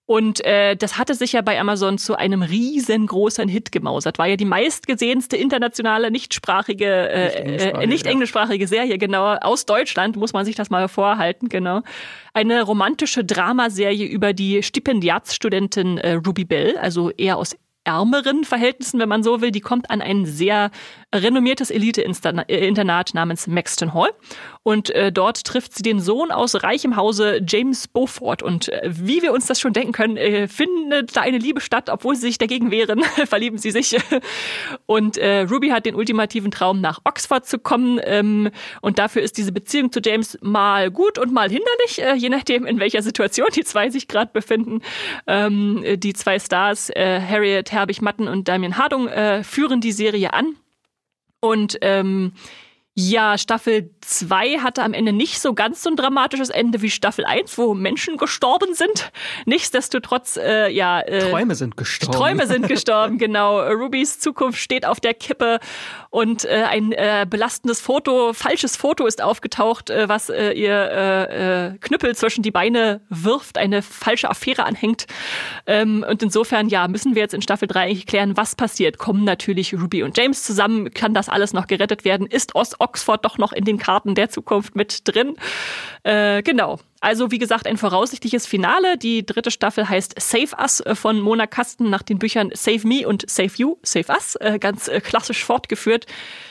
Und das hatte sich ja bei Amazon zu einem riesengroßen Hit gemausert. War ja die meistgesehenste internationale nicht englischsprachige Serie, genau, aus Deutschland, muss man sich das mal vorhalten, genau. Eine romantische Dramaserie über die Stipendiatsstudentin Ruby Bell, also eher aus ärmeren Verhältnissen, wenn man so will. Die kommt an ein sehr renommiertes Elite-Internat namens Maxton Hall. Und dort trifft sie den Sohn aus reichem Hause, James Beaufort. Und wie wir uns das schon denken können, findet da eine Liebe statt, obwohl sie sich dagegen wehren, verlieben sie sich. Und Ruby hat den ultimativen Traum, nach Oxford zu kommen. Und dafür ist diese Beziehung zu James mal gut und mal hinderlich, je nachdem, in welcher Situation die zwei sich gerade befinden. Die zwei Stars, Harriet Herbig-Matten und Damien Hardung, führen die Serie an. Und ja, Staffel 2 hatte am Ende nicht so ganz so ein dramatisches Ende wie Staffel 1, wo Menschen gestorben sind. Nichtsdestotrotz, Träume sind gestorben. Träume sind gestorben, genau. Rubys Zukunft steht auf der Kippe und ein belastendes falsches Foto ist aufgetaucht, was ihr Knüppel zwischen die Beine wirft, eine falsche Affäre anhängt. Und insofern, ja, müssen wir jetzt in Staffel 3 eigentlich klären, was passiert. Kommen natürlich Ruby und James zusammen, kann das alles noch gerettet werden? Ist Oxford doch noch in den Karten der Zukunft mit drin? Genau. Also wie gesagt, ein voraussichtliches Finale. Die 3. Staffel heißt Save Us von Mona Kasten nach den Büchern Save Me und Save You, Save Us, ganz klassisch fortgeführt.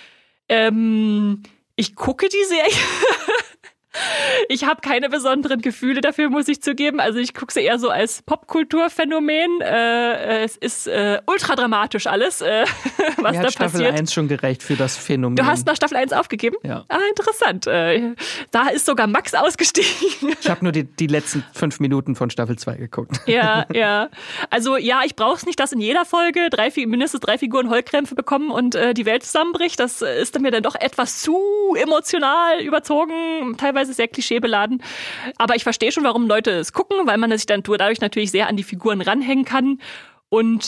Ich gucke die Serie. Ich habe keine besonderen Gefühle dafür, muss ich zugeben. Also ich gucke sie eher so als Popkulturphänomen. Es ist ultra dramatisch alles, was da passiert. Staffel 1 schon gerecht für das Phänomen. Du hast nach Staffel 1 aufgegeben? Ja. Ah, interessant. Da ist sogar Max ausgestiegen. Ich habe nur die letzten 5 Minuten von Staffel 2 geguckt. Ja. Also ja, ich brauche es nicht, dass in jeder Folge mindestens 3 Figuren Heulkrämpfe bekommen und die Welt zusammenbricht. Das ist mir dann doch etwas zu emotional überzogen, teilweise sehr klischeebeladen. Aber ich verstehe schon, warum Leute es gucken, weil man sich dann dadurch natürlich sehr an die Figuren ranhängen kann. Und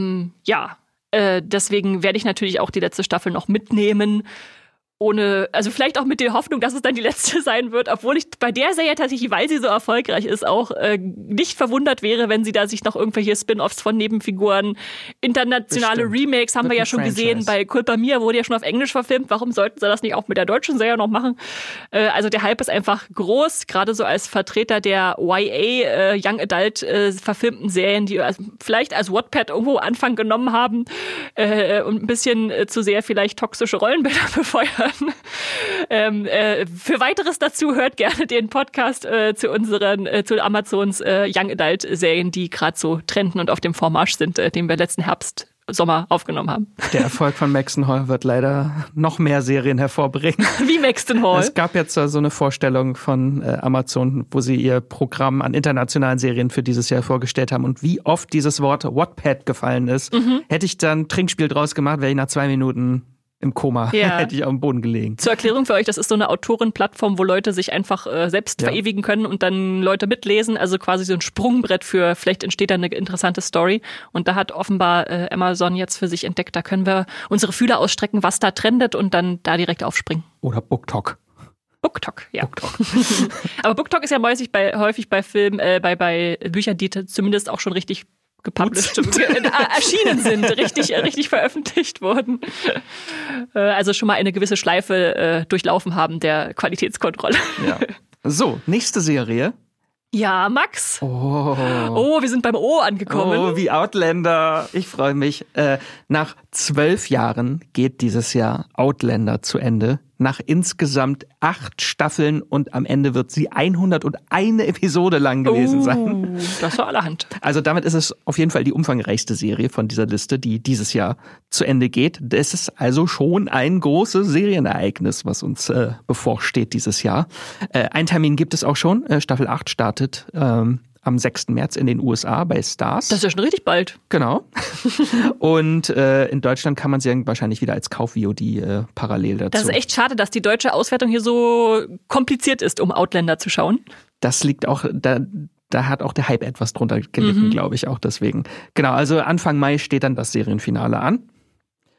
deswegen werde ich natürlich auch die letzte Staffel noch mitnehmen. Also vielleicht auch mit der Hoffnung, dass es dann die letzte sein wird, obwohl ich bei der Serie tatsächlich, weil sie so erfolgreich ist, auch nicht verwundert wäre, wenn sie da sich noch irgendwelche Spin-Offs von Nebenfiguren, internationale Remakes haben wir ja schon gesehen, bei Culpa Mia wurde ja schon auf Englisch verfilmt, warum sollten sie das nicht auch mit der deutschen Serie noch machen? Also der Hype ist einfach groß, gerade so als Vertreter der YA, Young Adult verfilmten Serien, die vielleicht als Wattpad irgendwo Anfang genommen haben und ein bisschen zu sehr vielleicht toxische Rollenbilder befeuern. Für weiteres dazu hört gerne den Podcast zu Amazons Young Adult Serien, die gerade so trenden und auf dem Vormarsch sind, den wir letzten Sommer aufgenommen haben. Der Erfolg von Maxton Hall wird leider noch mehr Serien hervorbringen. Wie Maxton Hall? Es gab jetzt so eine Vorstellung von Amazon, wo sie ihr Programm an internationalen Serien für dieses Jahr vorgestellt haben. Und wie oft dieses Wort Wattpad gefallen ist, hätte ich dann Trinkspiel draus gemacht, wäre ich nach 2 Minuten im Koma, hätte ich auf dem Boden gelegen. Zur Erklärung für euch, das ist so eine Autorenplattform, wo Leute sich einfach selbst verewigen können und dann Leute mitlesen, also quasi so ein Sprungbrett für, vielleicht entsteht da eine interessante Story. Und da hat offenbar Amazon jetzt für sich entdeckt, da können wir unsere Fühler ausstrecken, was da trendet und dann da direkt aufspringen. Oder BookTok. BookTok, ja. Aber BookTok ist ja häufig bei Filmen, bei Büchern, die zumindest auch schon richtig gepublished erschienen sind, richtig veröffentlicht wurden. Also schon mal eine gewisse Schleife durchlaufen haben der Qualitätskontrolle. Ja. So, nächste Serie. Ja, Max. Oh, wir sind beim O angekommen. Oh, wie Outlander. Ich freue mich. Nach 12 Jahren geht dieses Jahr Outlander zu Ende. Nach insgesamt 8 Staffeln und am Ende wird sie 101 Episode lang gewesen sein. Das war allerhand. Also damit ist es auf jeden Fall die umfangreichste Serie von dieser Liste, die dieses Jahr zu Ende geht. Das ist also schon ein großes Serienereignis, was uns bevorsteht dieses Jahr. Ein Termin gibt es auch schon. Staffel 8 startet am 6. März in den USA bei Starz. Das ist ja schon richtig bald. Genau. Und in Deutschland kann man sie wahrscheinlich wieder als Kauf-VOD parallel dazu. Das ist echt schade, dass die deutsche Auswertung hier so kompliziert ist, um Outlander zu schauen. Das liegt auch, da hat auch der Hype etwas drunter gelitten, glaube ich, auch deswegen. Genau, also Anfang Mai steht dann das Serienfinale an.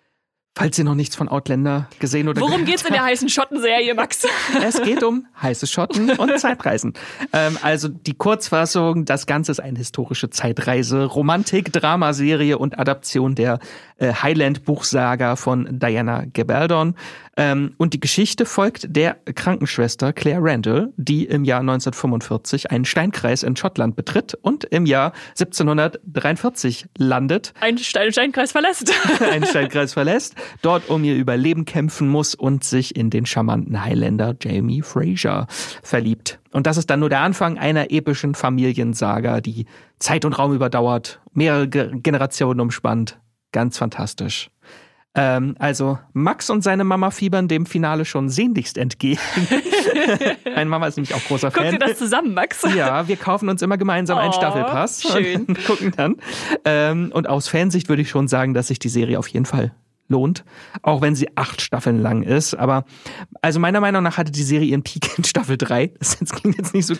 Falls ihr noch nichts von Outlander gesehen oder Worum geht's in der heißen Schottenserie, Max? Es geht um heiße Schotten und Zeitreisen. Also die Kurzfassung, das Ganze ist eine historische Zeitreise, Romantik, Dramaserie und Adaption der Highland-Buchsaga von Diana Gabaldon. Und die Geschichte folgt der Krankenschwester Claire Randall, die im Jahr 1945 einen Steinkreis in Schottland betritt und im Jahr 1743 landet. Einen Steinkreis verlässt. Einen Steinkreis verlässt, dort um ihr Überleben kämpfen muss und sich in den charmanten Highlander Jamie Fraser verliebt. Und das ist dann nur der Anfang einer epischen Familiensaga, die Zeit und Raum überdauert, mehrere Generationen umspannt. Ganz fantastisch. Also Max und seine Mama fiebern dem Finale schon sehnlichst entgegen. Meine Mama ist nämlich auch großer Fan. Guckt ihr das zusammen, Max? Ja, wir kaufen uns immer gemeinsam einen Staffelpass. Schön. Und gucken dann. Und aus Fansicht würde ich schon sagen, dass sich die Serie auf jeden Fall lohnt, auch wenn sie 8 Staffeln lang ist. Aber also meiner Meinung nach hatte die Serie ihren Peak in Staffel 3. Das klingt jetzt nicht so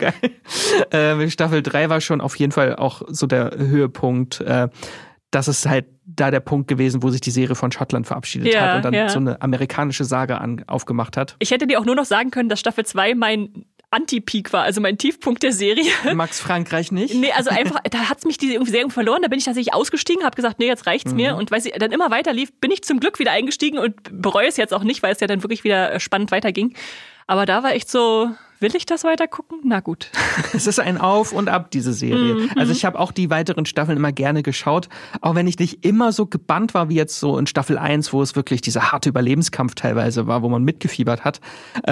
geil. Staffel 3 war schon auf jeden Fall auch so der Höhepunkt. Das ist halt da der Punkt gewesen, wo sich die Serie von Schottland verabschiedet hat und dann so eine amerikanische Saga aufgemacht hat. Ich hätte dir auch nur noch sagen können, dass Staffel 2 mein Anti-Peak war, also mein Tiefpunkt der Serie. Max Frankreich nicht? Nee, also einfach, da hat's mich irgendwie sehr verloren. Da bin ich tatsächlich ausgestiegen, habe gesagt, nee, jetzt reicht's mir. Und weil sie dann immer weiter lief, bin ich zum Glück wieder eingestiegen und bereue es jetzt auch nicht, weil es ja dann wirklich wieder spannend weiterging. Aber da war echt so, will ich das weiter gucken? Na gut. Es ist ein Auf und Ab, diese Serie. Also ich habe auch die weiteren Staffeln immer gerne geschaut, auch wenn ich nicht immer so gebannt war wie jetzt so in Staffel 1, wo es wirklich dieser harte Überlebenskampf teilweise war, wo man mitgefiebert hat.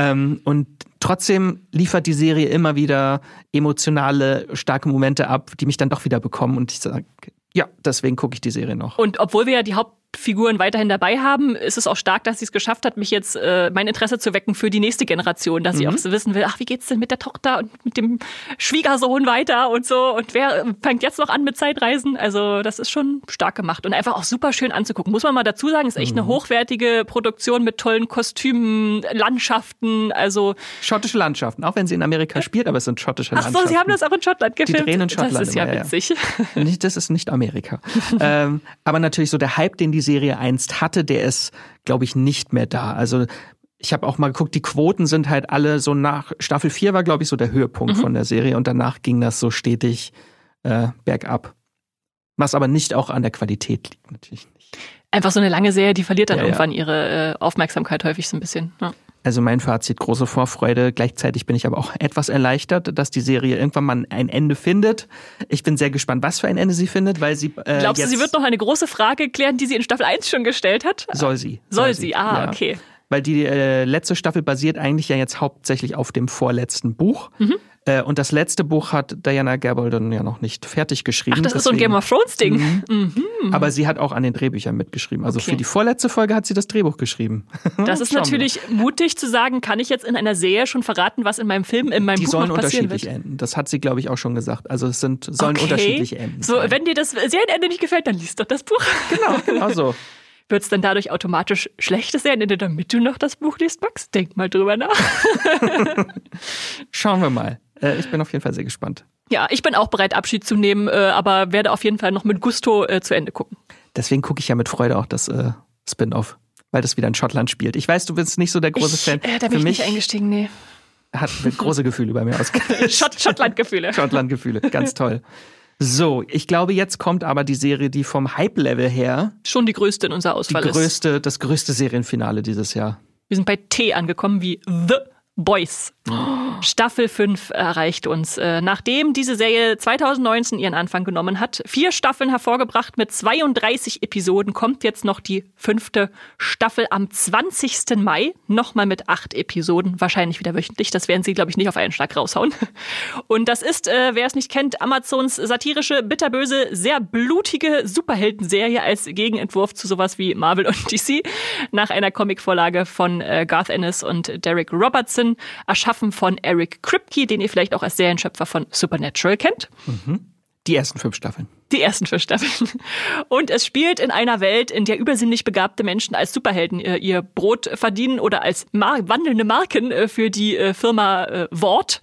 Und trotzdem liefert die Serie immer wieder emotionale, starke Momente ab, die mich dann doch wieder bekommen. Und ich sage, ja, deswegen gucke ich die Serie noch. Und obwohl wir ja die Hauptfiguren weiterhin dabei haben, ist es auch stark, dass sie es geschafft hat, mich jetzt mein Interesse zu wecken für die nächste Generation, dass sie auch so wissen will, ach, wie geht's denn mit der Tochter und mit dem Schwiegersohn weiter und so und wer fängt jetzt noch an mit Zeitreisen? Also das ist schon stark gemacht und einfach auch super schön anzugucken. Muss man mal dazu sagen, ist echt eine hochwertige Produktion mit tollen Kostümen, Landschaften, also schottische Landschaften, auch wenn sie in Amerika spielt, aber es sind schottische Landschaften. Ach so, sie haben das auch in Schottland gefilmt. Die drehen in Schottland. Das ist ja immer, witzig. Ja. Das ist nicht Amerika. Aber natürlich so der Hype, den die Serie einst hatte, der ist, glaube ich, nicht mehr da. Also ich habe auch mal geguckt, die Quoten sind halt alle so nach Staffel 4 war, glaube ich, so der Höhepunkt von der Serie und danach ging das so stetig bergab. Was aber nicht auch an der Qualität liegt, natürlich nicht. Einfach so eine lange Serie, die verliert dann irgendwann ihre Aufmerksamkeit häufig so ein bisschen. Ja. Also mein Fazit, große Vorfreude. Gleichzeitig bin ich aber auch etwas erleichtert, dass die Serie irgendwann mal ein Ende findet. Ich bin sehr gespannt, was für ein Ende sie findet, weil sie Glaubst du, sie wird noch eine große Frage klären, die sie in Staffel 1 schon gestellt hat? Soll sie. Ah, ja. Okay. Weil die letzte Staffel basiert eigentlich ja jetzt hauptsächlich auf dem vorletzten Buch. Und das letzte Buch hat Diana Gabaldon ja noch nicht fertig geschrieben. Ach, das ist so ein Game of Thrones Ding. Aber sie hat auch an den Drehbüchern mitgeschrieben. Also für die vorletzte Folge hat sie das Drehbuch geschrieben. Das ist natürlich mutig zu sagen, kann ich jetzt in einer Serie schon verraten, was in meinem Buch noch passieren wird? Die sollen unterschiedlich enden. Das hat sie, glaube ich, auch schon gesagt. Also es sollen unterschiedliche Enden sein. So, wenn dir das Serienende nicht gefällt, dann liest doch das Buch. Genau so. Wird es dann dadurch automatisch schlechtes Serienende, damit du noch das Buch liest, Max? Denk mal drüber nach. Schauen wir mal. Ich bin auf jeden Fall sehr gespannt. Ja, ich bin auch bereit, Abschied zu nehmen, aber werde auf jeden Fall noch mit Gusto zu Ende gucken. Deswegen gucke ich ja mit Freude auch das Spin-Off, weil das wieder in Schottland spielt. Ich weiß, du bist nicht so der große Fan. Da bin ich nicht eingestiegen, nee. Hat große Gefühle bei mir ausgelöst. Schottland-Gefühle. Schottland-Gefühle, ganz toll. So, ich glaube, jetzt kommt aber die Serie, die vom Hype-Level her schon die größte in unserer Auswahl ist. Das größte Serienfinale dieses Jahr. Wir sind bei T angekommen, wie The Boys. Staffel 5 erreicht uns. Nachdem diese Serie 2019 ihren Anfang genommen hat, 4 Staffeln hervorgebracht mit 32 Episoden, kommt jetzt noch die 5. Staffel am 20. Mai. Nochmal mit 8 Episoden, wahrscheinlich wieder wöchentlich. Das werden sie, glaube ich, nicht auf einen Schlag raushauen. Und das ist, wer es nicht kennt, Amazons satirische, bitterböse, sehr blutige Superheldenserie als Gegenentwurf zu sowas wie Marvel und DC. Nach einer Comicvorlage von Garth Ennis und Derek Robertson, erschaffen von Eric Kripke, den ihr vielleicht auch als Serienschöpfer von Supernatural kennt. Die ersten 5 Staffeln. Die ersten 5 Staffeln. Und es spielt in einer Welt, in der übersinnlich begabte Menschen als Superhelden ihr Brot verdienen oder als wandelnde Marken für die Firma Wort,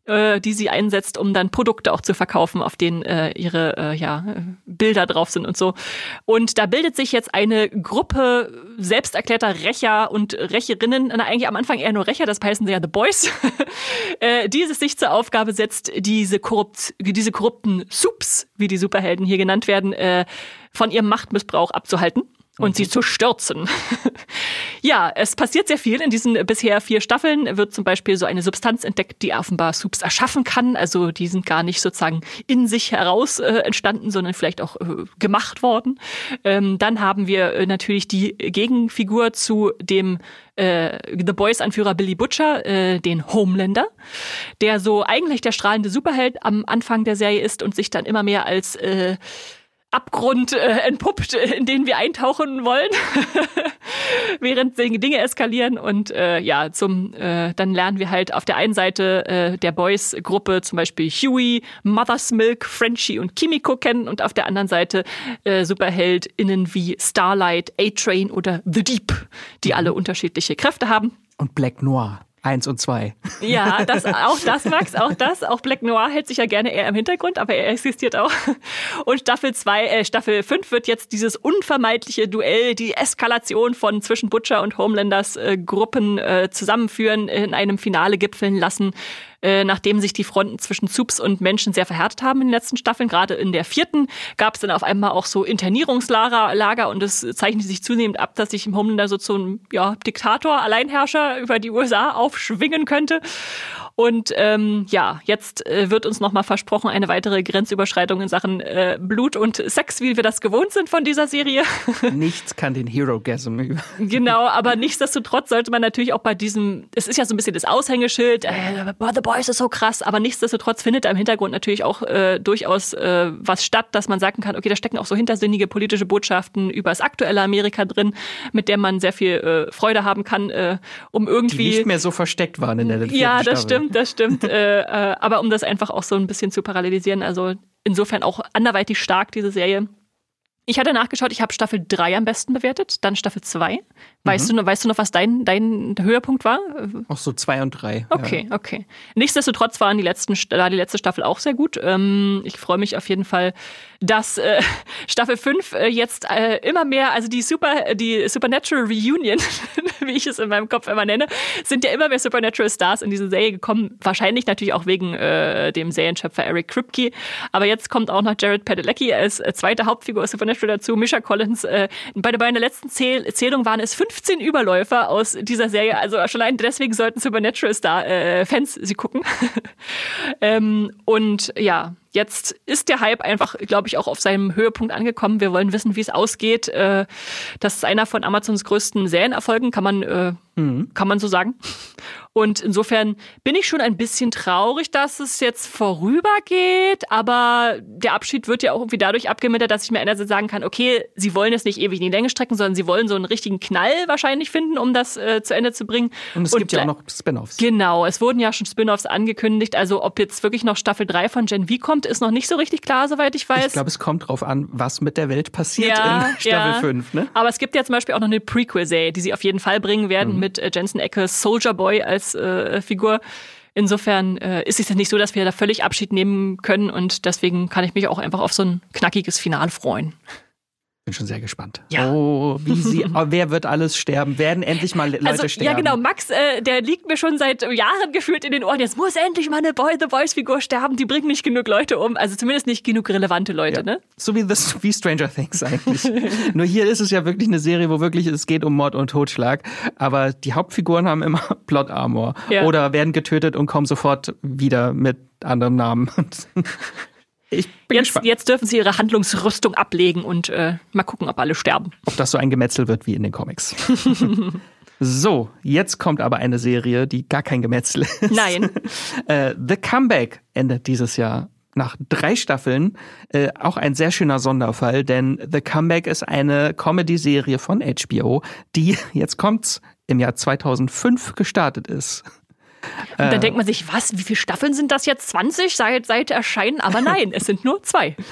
die sie einsetzt, um dann Produkte auch zu verkaufen, auf denen ihre Bilder drauf sind und so. Und da bildet sich jetzt eine Gruppe selbsterklärter Rächer und Rächerinnen, eigentlich am Anfang eher nur Rächer, das heißen sie ja The Boys, die es sich zur Aufgabe setzt, diese korrupten Supes, wie die Superhelden hier genannt werden, von ihrem Machtmissbrauch abzuhalten. Und sie zu stürzen. Ja, es passiert sehr viel in diesen bisher 4 Staffeln. Wird zum Beispiel so eine Substanz entdeckt, die offenbar Supes erschaffen kann. Also die sind gar nicht sozusagen in sich heraus entstanden, sondern vielleicht auch gemacht worden. Dann haben wir natürlich die Gegenfigur zu dem The Boys-Anführer Billy Butcher, den Homelander, der so eigentlich der strahlende Superheld am Anfang der Serie ist und sich dann immer mehr als Abgrund entpuppt, in den wir eintauchen wollen, während Dinge eskalieren. Und dann lernen wir halt auf der einen Seite der Boys-Gruppe zum Beispiel Huey, Mother's Milk, Frenchie und Kimiko kennen und auf der anderen Seite SuperheldInnen wie Starlight, A-Train oder The Deep, die alle unterschiedliche Kräfte haben. Und Black Noir. 1 und 2. Ja, Max, auch Black Noir hält sich ja gerne eher im Hintergrund, aber er existiert auch. Und Staffel 5 wird jetzt dieses unvermeidliche Duell, die Eskalation von zwischen Butcher und Homelanders Gruppen zusammenführen, in einem Finale gipfeln lassen, nachdem sich die Fronten zwischen Supes und Menschen sehr verhärtet haben in den letzten Staffeln. Gerade in der 4. gab es dann auf einmal auch so Internierungslager und es zeichnet sich zunehmend ab, dass sich im Homelander so zum Diktator, Alleinherrscher über die USA aufschwingen könnte. Und jetzt wird uns nochmal versprochen, eine weitere Grenzüberschreitung in Sachen Blut und Sex, wie wir das gewohnt sind von dieser Serie. Nichts kann den Hero-Gasm über. Genau, aber nichtsdestotrotz sollte man natürlich auch bei diesem, es ist ja so ein bisschen das Aushängeschild, The Boys ist so krass, aber nichtsdestotrotz findet da im Hintergrund natürlich auch durchaus was statt, dass man sagen kann, okay, da stecken auch so hintersinnige politische Botschaften über das aktuelle Amerika drin, mit der man sehr viel Freude haben kann, um irgendwie... Die nicht mehr so versteckt waren in der 4. Staffel. Ja, das stimmt. Aber um das einfach auch so ein bisschen zu parallelisieren, also insofern auch anderweitig stark, diese Serie. Ich hatte nachgeschaut, ich habe Staffel 3 am besten bewertet, dann Staffel 2. Weißt du noch, was dein Höhepunkt war? Auch so 2 und 3. Okay. Nichtsdestotrotz war die letzte Staffel auch sehr gut. Ich freue mich auf jeden Fall, dass Staffel 5 jetzt immer mehr, also die Supernatural Reunion, wie ich es in meinem Kopf immer nenne, sind ja immer mehr Supernatural Stars in diese Serie gekommen. Wahrscheinlich natürlich auch wegen dem Serienschöpfer Eric Kripke. Aber jetzt kommt auch noch Jared Padalecki als zweite Hauptfigur aus Supernatural dazu, Misha Collins. Bei der letzten Zählung waren es 15 Überläufer aus dieser Serie. Also schon allein deswegen sollten Supernatural-Fans sie gucken. Und ja, jetzt ist der Hype einfach, glaube ich, auch auf seinem Höhepunkt angekommen. Wir wollen wissen, wie es ausgeht. Das ist einer von Amazons größten Serienerfolgen, kann man so sagen. Und insofern bin ich schon ein bisschen traurig, dass es jetzt vorübergeht. Aber der Abschied wird ja auch irgendwie dadurch abgemildert, dass ich mir einerseits sagen kann, okay, sie wollen es nicht ewig in die Länge strecken, sondern sie wollen so einen richtigen Knall wahrscheinlich finden, um das zu Ende zu bringen. Und es gibt ja auch noch Spin-Offs. Genau, es wurden ja schon Spin-Offs angekündigt. Also ob jetzt wirklich noch Staffel 3 von Gen V kommt, ist noch nicht so richtig klar, soweit ich weiß. Ich glaube, es kommt drauf an, was mit der Welt passiert in Staffel 5. Ne? Aber es gibt ja zum Beispiel auch noch eine Prequel-Serie, die sie auf jeden Fall bringen werden mit Jensen Ackles Soldier Boy als Figur. Insofern ist es nicht so, dass wir da völlig Abschied nehmen können und deswegen kann ich mich auch einfach auf so ein knackiges Finale freuen. Bin schon sehr gespannt. Ja. Oh, wer wird alles sterben? Werden endlich mal Leute sterben? Ja, genau. Max, der liegt mir schon seit Jahren gefühlt in den Ohren. Jetzt muss endlich mal eine The Boys-Figur sterben. Die bringen nicht genug Leute um. Also zumindest nicht genug relevante Leute, ne? So wie Stranger Things eigentlich. Nur hier ist es ja wirklich eine Serie, wo wirklich es geht um Mord und Totschlag. Aber die Hauptfiguren haben immer Plot-Armor. Ja. Oder werden getötet und kommen sofort wieder mit anderem Namen. Ich bin gespannt. Jetzt dürfen sie ihre Handlungsrüstung ablegen und mal gucken, ob alle sterben. Ob das so ein Gemetzel wird wie in den Comics. So, jetzt kommt aber eine Serie, die gar kein Gemetzel ist. Nein. The Comeback endet dieses Jahr nach 3 Staffeln. Auch ein sehr schöner Sonderfall, denn The Comeback ist eine Comedy-Serie von HBO, die, jetzt kommt's, im Jahr 2005 gestartet ist. Und dann denkt man sich, wie viele Staffeln sind das jetzt? 20 seit Erscheinen? Aber nein, es sind nur 2.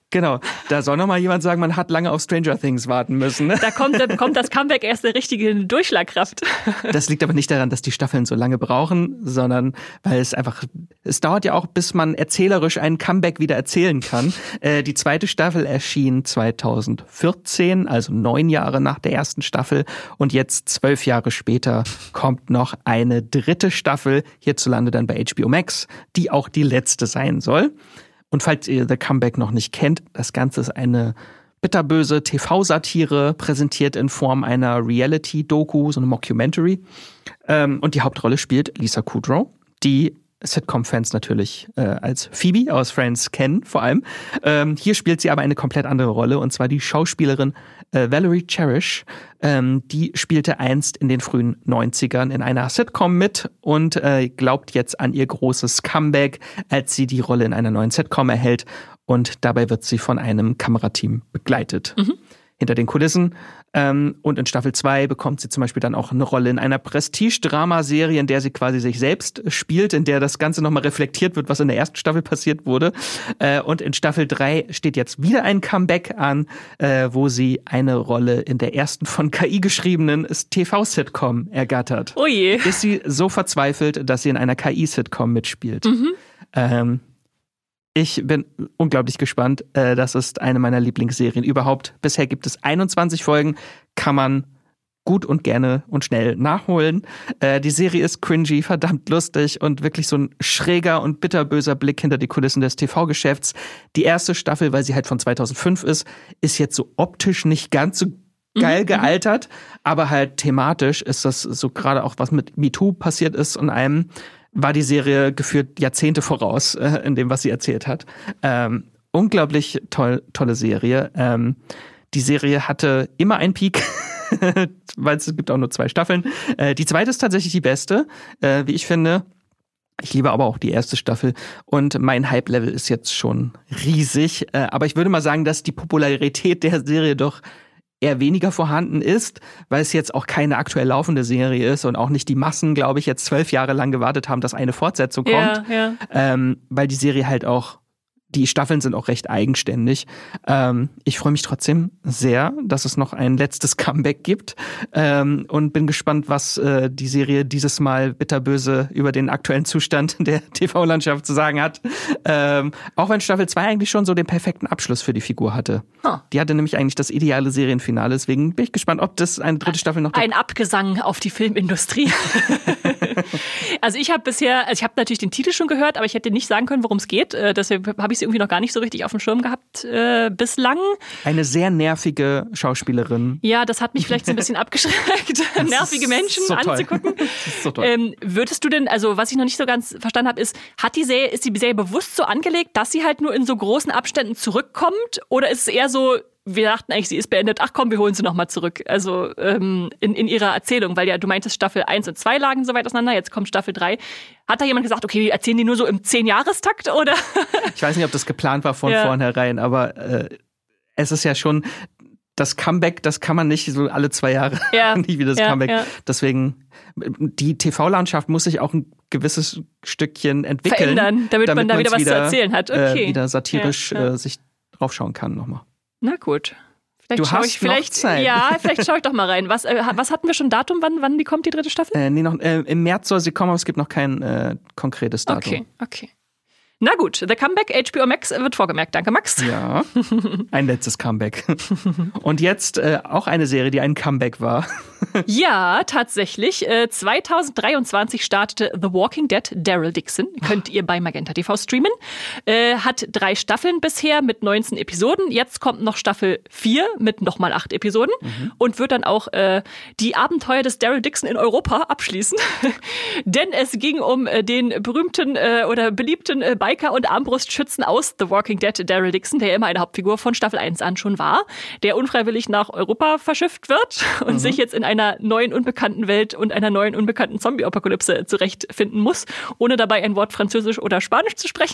Genau, da soll noch mal jemand sagen, man hat lange auf Stranger Things warten müssen. Ne? Da kommt das Comeback erst der richtige Durchschlagkraft. Das liegt aber nicht daran, dass die Staffeln so lange brauchen, sondern weil es dauert ja auch, bis man erzählerisch einen Comeback wieder erzählen kann. Die zweite Staffel erschien 2014, also 9 Jahre nach der ersten Staffel. Und jetzt 12 Jahre später kommt noch eine dritte Staffel, hierzulande dann bei HBO Max, die auch die letzte sein soll. Und falls ihr The Comeback noch nicht kennt, das Ganze ist eine bitterböse TV-Satire, präsentiert in Form einer Reality-Doku, so eine Mockumentary. Und die Hauptrolle spielt Lisa Kudrow, die Sitcom-Fans natürlich als Phoebe aus Friends kennen, vor allem. Hier spielt sie aber eine komplett andere Rolle, und zwar die Schauspielerin Valerie Cherish. Die spielte einst in den frühen 90ern in einer Sitcom mit und glaubt jetzt an ihr großes Comeback, als sie die Rolle in einer neuen Sitcom erhält. Und dabei wird sie von einem Kamerateam begleitet. Hinter den Kulissen. Und in Staffel 2 bekommt sie zum Beispiel dann auch eine Rolle in einer Prestige-Drama-Serie, in der sie quasi sich selbst spielt, in der das Ganze nochmal reflektiert wird, was in der ersten Staffel passiert wurde. Und in Staffel 3 steht jetzt wieder ein Comeback an, wo sie eine Rolle in der ersten von KI geschriebenen TV-Sitcom ergattert. Oh je. Ist sie so verzweifelt, dass sie in einer KI-Sitcom mitspielt. Ich bin unglaublich gespannt. Das ist eine meiner Lieblingsserien überhaupt. Bisher gibt es 21 Folgen, kann man gut und gerne und schnell nachholen. Die Serie ist cringy, verdammt lustig und wirklich so ein schräger und bitterböser Blick hinter die Kulissen des TV-Geschäfts. Die erste Staffel, weil sie halt von 2005 ist jetzt so optisch nicht ganz so geil gealtert, aber halt thematisch ist das so, gerade auch was mit MeToo passiert ist und allem, war die Serie geführt Jahrzehnte voraus in dem, was sie erzählt hat. Unglaublich tolle Serie. Die Serie hatte immer einen Peak, weil es gibt auch nur 2 Staffeln. Die zweite ist tatsächlich die beste, wie ich finde. Ich liebe aber auch die erste Staffel und mein Hype-Level ist jetzt schon riesig. Aber ich würde mal sagen, dass die Popularität der Serie doch eher weniger vorhanden ist, weil es jetzt auch keine aktuell laufende Serie ist und auch nicht die Massen, glaube ich, jetzt 12 Jahre lang gewartet haben, dass eine Fortsetzung kommt. Ja. Weil die Serie halt auch, die Staffeln sind auch recht eigenständig. Ich freue mich trotzdem sehr, dass es noch ein letztes Comeback gibt und bin gespannt, was die Serie dieses Mal bitterböse über den aktuellen Zustand der TV-Landschaft zu sagen hat. Auch wenn Staffel 2 eigentlich schon so den perfekten Abschluss für die Figur hatte. Die hatte nämlich eigentlich das ideale Serienfinale, deswegen bin ich gespannt, ob das eine dritte Staffel noch... Ein Abgesang auf die Filmindustrie. Also ich habe natürlich den Titel schon gehört, aber ich hätte nicht sagen können, worum es geht. Deshalb habe ich sie irgendwie noch gar nicht so richtig auf dem Schirm gehabt bislang. Eine sehr nervige Schauspielerin. Ja, das hat mich vielleicht so ein bisschen abgeschreckt, nervige Menschen so anzugucken. Das ist so toll. Würdest du denn, also was ich noch nicht so ganz verstanden habe, ist die Serie bewusst so angelegt, dass sie halt nur in so großen Abständen zurückkommt? Oder ist es eher so, wir dachten eigentlich, sie ist beendet, ach komm, wir holen sie nochmal zurück. Also in ihrer Erzählung, weil ja, du meintest, Staffel 1 und 2 lagen so weit auseinander, jetzt kommt Staffel 3. Hat da jemand gesagt, okay, erzählen die nur so im 10-Jahrestakt, oder? Ich weiß nicht, ob das geplant war von vornherein, aber es ist ja schon, das Comeback, das kann man nicht so alle 2 Jahre, nicht wie das Comeback. Ja. Deswegen, die TV-Landschaft muss sich auch ein gewisses Stückchen entwickeln. Verändern, damit man da wieder was zu erzählen hat. Okay. Wieder satirisch sich draufschauen kann nochmal. Na gut. Vielleicht Zeit. Ja, vielleicht schaue ich doch mal rein. Was hatten wir schon Datum, wann die kommt, die dritte Staffel? Im März soll sie kommen, aber es gibt noch kein konkretes Datum. Okay. Na gut, The Comeback, HBO Max wird vorgemerkt. Danke, Max. Ja, ein letztes Comeback. Und jetzt auch eine Serie, die ein Comeback war. Ja, tatsächlich. 2023 startete The Walking Dead, Daryl Dixon. Könnt ihr bei Magenta TV streamen. Hat 3 Staffeln bisher mit 19 Episoden. Jetzt kommt noch Staffel 4 mit nochmal 8 Episoden. Und wird dann auch die Abenteuer des Daryl Dixon in Europa abschließen. Denn es ging um den berühmten oder beliebten Biker und Armbrustschützen aus The Walking Dead, Daryl Dixon, der immer eine Hauptfigur von Staffel 1 an schon war, der unfreiwillig nach Europa verschifft wird und sich jetzt in einer neuen unbekannten Welt und einer neuen unbekannten Zombie-Apokalypse zurechtfinden muss, ohne dabei ein Wort Französisch oder Spanisch zu sprechen.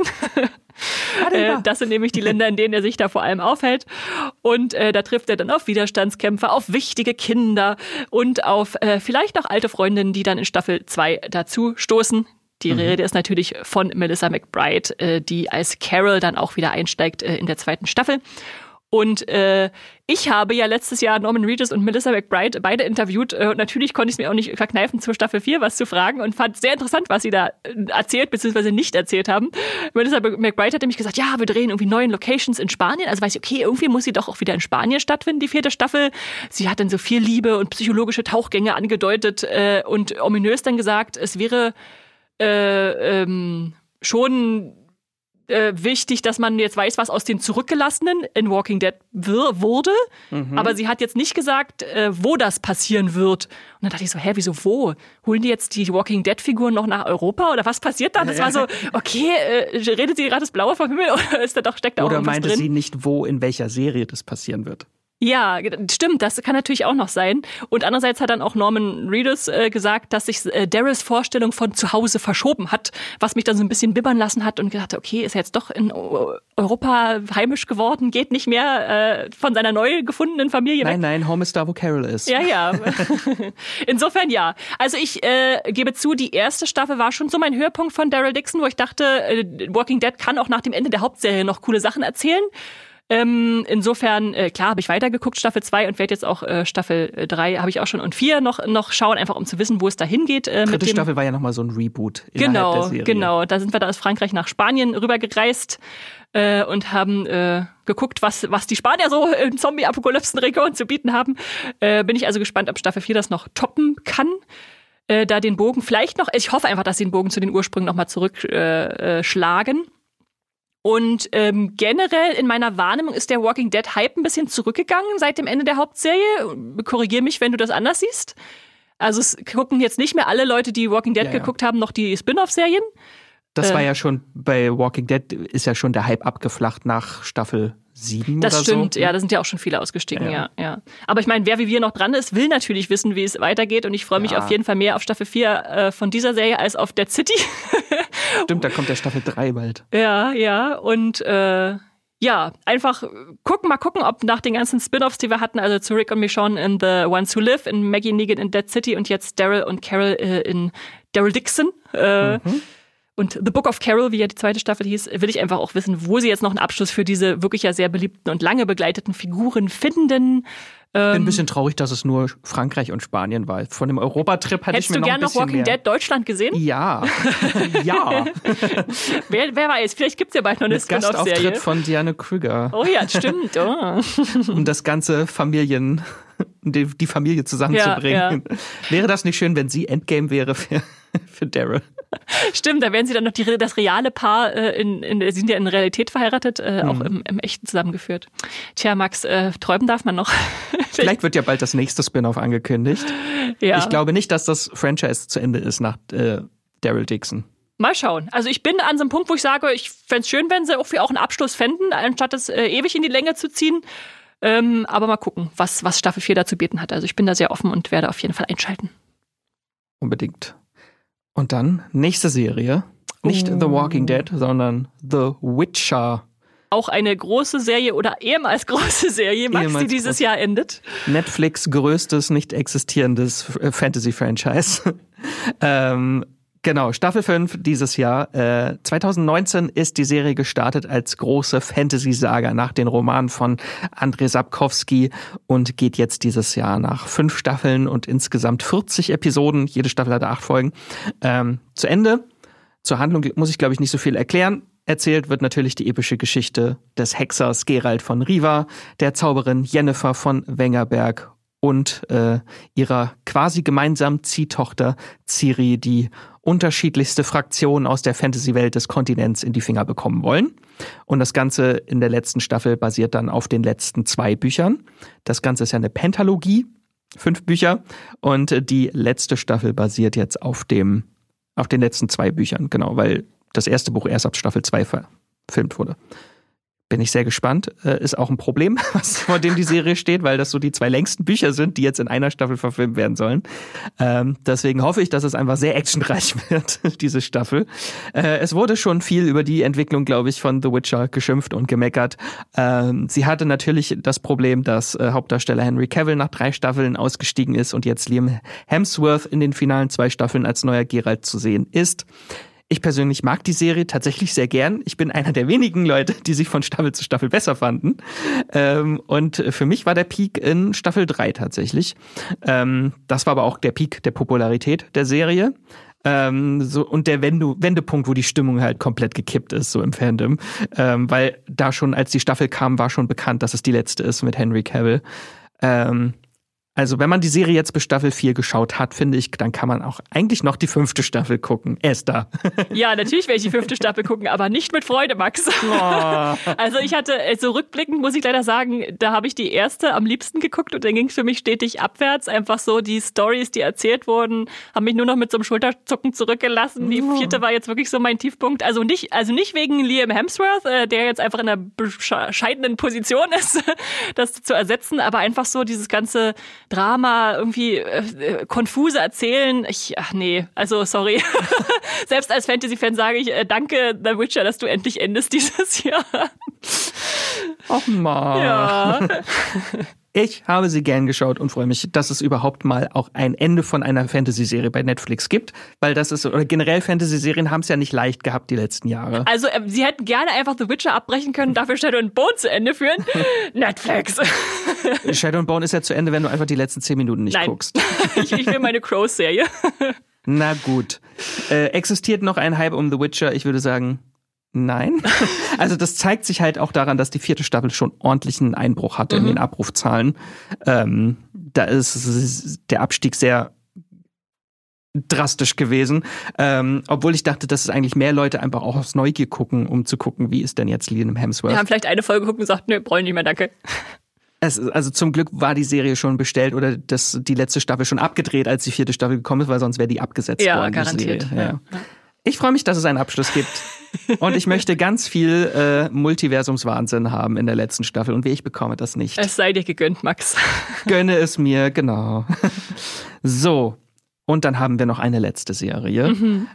Das sind nämlich die Länder, in denen er sich da vor allem aufhält. Und da trifft er dann auf Widerstandskämpfer, auf wichtige Kinder und auf vielleicht auch alte Freundinnen, die dann in Staffel 2 dazu stoßen. Die Rede ist natürlich von Melissa McBride, die als Carol dann auch wieder einsteigt in der 2. Staffel. Und ich habe ja letztes Jahr Norman Reedus und Melissa McBride beide interviewt. Und natürlich konnte ich es mir auch nicht verkneifen, zur Staffel 4 was zu fragen und fand sehr interessant, was sie da erzählt bzw. nicht erzählt haben. Melissa McBride hat nämlich gesagt, ja, wir drehen irgendwie 9 Locations in Spanien. Also weiß ich, okay, irgendwie muss sie doch auch wieder in Spanien stattfinden, die 4. Staffel. Sie hat dann so viel Liebe und psychologische Tauchgänge angedeutet und ominös dann gesagt, es wäre schon wichtig, dass man jetzt weiß, was aus den Zurückgelassenen in Walking Dead wurde. Aber sie hat jetzt nicht gesagt, wo das passieren wird. Und dann dachte ich so, wieso wo? Holen die jetzt die Walking Dead-Figuren noch nach Europa? Oder was passiert da? Das war so, okay, redet sie gerade das Blaue vom Himmel oder ist da doch, steckt da auch irgendwas drin? Oder meinte sie nicht, wo, in welcher Serie das passieren wird? Ja, stimmt, das kann natürlich auch noch sein. Und andererseits hat dann auch Norman Reedus gesagt, dass sich Daryls Vorstellung von zu Hause verschoben hat, was mich dann so ein bisschen bibbern lassen hat und gedacht, okay, ist er jetzt doch in Europa heimisch geworden, geht nicht mehr von seiner neu gefundenen Familie weg. Nein, Home ist da, wo Carol ist. Ja. Insofern ja. Also ich gebe zu, die 1. Staffel war schon so mein Höhepunkt von Daryl Dixon, wo ich dachte, Walking Dead kann auch nach dem Ende der Hauptserie noch coole Sachen erzählen. Insofern, klar, habe ich weitergeguckt, Staffel 2 und werde jetzt auch Staffel 3 habe ich auch schon und 4 noch schauen, einfach um zu wissen, wo es dahin geht. Dritte Staffel war ja nochmal so ein Reboot innerhalb der Serie. Genau. Da sind wir da aus Frankreich nach Spanien rübergereist und haben geguckt, was die Spanier so in Zombie-Apokalypsen-Region zu bieten haben. Bin ich also gespannt, ob Staffel 4 das noch toppen kann. Da den Bogen vielleicht noch, ich hoffe einfach, dass sie den Bogen zu den Ursprüngen nochmal zurückschlagen. Und generell in meiner Wahrnehmung ist der Walking Dead Hype ein bisschen zurückgegangen seit dem Ende der Hauptserie. Korrigier mich, wenn du das anders siehst. Also es gucken jetzt nicht mehr alle Leute, die Walking Dead geguckt haben, noch die Spin-off-Serien. Das war ja schon, bei Walking Dead ist ja schon der Hype abgeflacht nach Staffel 7 oder so. Das stimmt, ja, da sind ja auch schon viele ausgestiegen, ja. Aber ich meine, wer wie wir noch dran ist, will natürlich wissen, wie es weitergeht und ich freue mich auf jeden Fall mehr auf Staffel 4 von dieser Serie als auf Dead City. Stimmt, da kommt der Staffel 3 bald. Ja, und einfach mal gucken, ob nach den ganzen Spin-Offs, die wir hatten, also zu Rick und Michonne in The Ones Who Live, in Maggie Negan in Dead City und jetzt Daryl und Carol in Daryl Dixon, und The Book of Carol, wie ja die 2. Staffel hieß, will ich einfach auch wissen, wo sie jetzt noch einen Abschluss für diese wirklich ja sehr beliebten und lange begleiteten Figuren finden. Ich bin ein bisschen traurig, dass es nur Frankreich und Spanien war. Von dem Europatrip hatte ich mir noch ein bisschen mehr. Hättest du gern noch Walking Dead Deutschland gesehen? Ja. Wer weiß, vielleicht gibt es ja bald noch eine Spin-off-Serie. Gastauftritt von Diana Krüger. Oh ja, stimmt. Oh. Um das ganze die Familie zusammenzubringen. Ja. Wäre das nicht schön, wenn sie Endgame wäre für Daryl? Stimmt, da werden sie dann noch das reale Paar, sie sind ja in Realität verheiratet, auch im Echten zusammengeführt. Tja, Max, träumen darf man noch. Vielleicht wird ja bald das nächste Spin-off angekündigt. Ja. Ich glaube nicht, dass das Franchise zu Ende ist nach Daryl Dixon. Mal schauen. Also ich bin an so einem Punkt, wo ich sage, ich fände es schön, wenn sie auch einen Abschluss fänden, anstatt es ewig in die Länge zu ziehen. Aber mal gucken, was Staffel 4 da zu bieten hat. Also ich bin da sehr offen und werde auf jeden Fall einschalten. Unbedingt. Und dann nächste Serie. Nicht The Walking Dead, sondern The Witcher. Auch eine große Serie oder ehemals große Serie, Max, die dieses Jahr endet. Netflix größtes, nicht existierendes Fantasy-Franchise. Genau, Staffel 5 dieses Jahr. 2019 ist die Serie gestartet als große Fantasy-Saga nach den Romanen von Andrzej Sapkowski und geht jetzt dieses Jahr nach 5 Staffeln und insgesamt 40 Episoden. Jede Staffel hat 8 Folgen. Zu Ende. Zur Handlung muss ich, glaube ich, nicht so viel erklären. Erzählt wird natürlich die epische Geschichte des Hexers Geralt von Riva, der Zauberin Yennefer von Wengerberg und ihrer quasi gemeinsamen Ziehtochter Ciri, die unterschiedlichste Fraktionen aus der Fantasy-Welt des Kontinents in die Finger bekommen wollen. Und das Ganze in der letzten Staffel basiert dann auf den letzten 2 Büchern. Das Ganze ist ja eine Pentalogie, 5 Bücher. Und die letzte Staffel basiert jetzt auf den letzten 2 Büchern, genau, weil das erste Buch erst ab Staffel 2 verfilmt wurde. Bin ich sehr gespannt. Ist auch ein Problem, vor dem die Serie steht, weil das so die 2 längsten Bücher sind, die jetzt in einer Staffel verfilmt werden sollen. Deswegen hoffe ich, dass es einfach sehr actionreich wird, diese Staffel. Es wurde schon viel über die Entwicklung, glaube ich, von The Witcher geschimpft und gemeckert. Sie hatte natürlich das Problem, dass Hauptdarsteller Henry Cavill nach 3 Staffeln ausgestiegen ist und jetzt Liam Hemsworth in den finalen 2 Staffeln als neuer Geralt zu sehen ist. Ich persönlich mag die Serie tatsächlich sehr gern. Ich bin einer der wenigen Leute, die sich von Staffel zu Staffel besser fanden. Und für mich war der Peak in Staffel 3 tatsächlich. Das war aber auch der Peak der Popularität der Serie. Und der Wendepunkt, wo die Stimmung halt komplett gekippt ist, so im Fandom. Weil da schon, als die Staffel kam, war schon bekannt, dass es die letzte ist mit Henry Cavill. Also wenn man die Serie jetzt bis Staffel 4 geschaut hat, finde ich, dann kann man auch eigentlich noch die 5. Staffel gucken. Esther. Ja, natürlich werde ich die 5. Staffel gucken, aber nicht mit Freude, Max. Oh. Also ich hatte, so rückblickend muss ich leider sagen, da habe ich die erste am liebsten geguckt und dann ging es für mich stetig abwärts. Einfach so die Storys, die erzählt wurden, haben mich nur noch mit so einem Schulterzucken zurückgelassen. Die 4. war jetzt wirklich so mein Tiefpunkt. Also nicht wegen Liam Hemsworth, der jetzt einfach in einer bescheidenen Position ist, das zu ersetzen, aber einfach so dieses ganze Drama, irgendwie konfuse Erzählen. Also sorry. Selbst als Fantasy-Fan sage ich, danke The Witcher, dass du endlich endest dieses Jahr. Och Mann. Ja. Ich habe sie gern geschaut und freue mich, dass es überhaupt mal auch ein Ende von einer Fantasy-Serie bei Netflix gibt, weil das ist, oder generell Fantasy-Serien haben es ja nicht leicht gehabt die letzten Jahre. Also sie hätten gerne einfach The Witcher abbrechen können, dafür Shadow and Bone zu Ende führen. Netflix. Shadow and Bone ist ja zu Ende, wenn du einfach die letzten 10 Minuten nicht guckst. Ich will meine Crows-Serie. Na gut. Existiert noch ein Hype um The Witcher? Ich würde sagen, nein. Also das zeigt sich halt auch daran, dass die 4. Staffel schon ordentlichen Einbruch hatte in den Abrufzahlen. Da ist der Abstieg sehr drastisch gewesen. Obwohl ich dachte, dass es eigentlich mehr Leute einfach auch aus Neugier gucken, um zu gucken, wie ist denn jetzt Liam Hemsworth. Wir haben vielleicht eine Folge geguckt und gesagt, nö, brauche ich nicht mehr, danke. Also zum Glück war die Serie schon bestellt oder die letzte Staffel schon abgedreht, als die 4. Staffel gekommen ist, weil sonst wäre die abgesetzt worden. Garantiert. Ja. Ich freue mich, dass es einen Abschluss gibt. Und ich möchte ganz viel Multiversumswahnsinn haben in der letzten Staffel. Und ich bekomme das nicht. Es sei dir gegönnt, Max. Gönne es mir, genau. So, und dann haben wir noch eine letzte Serie.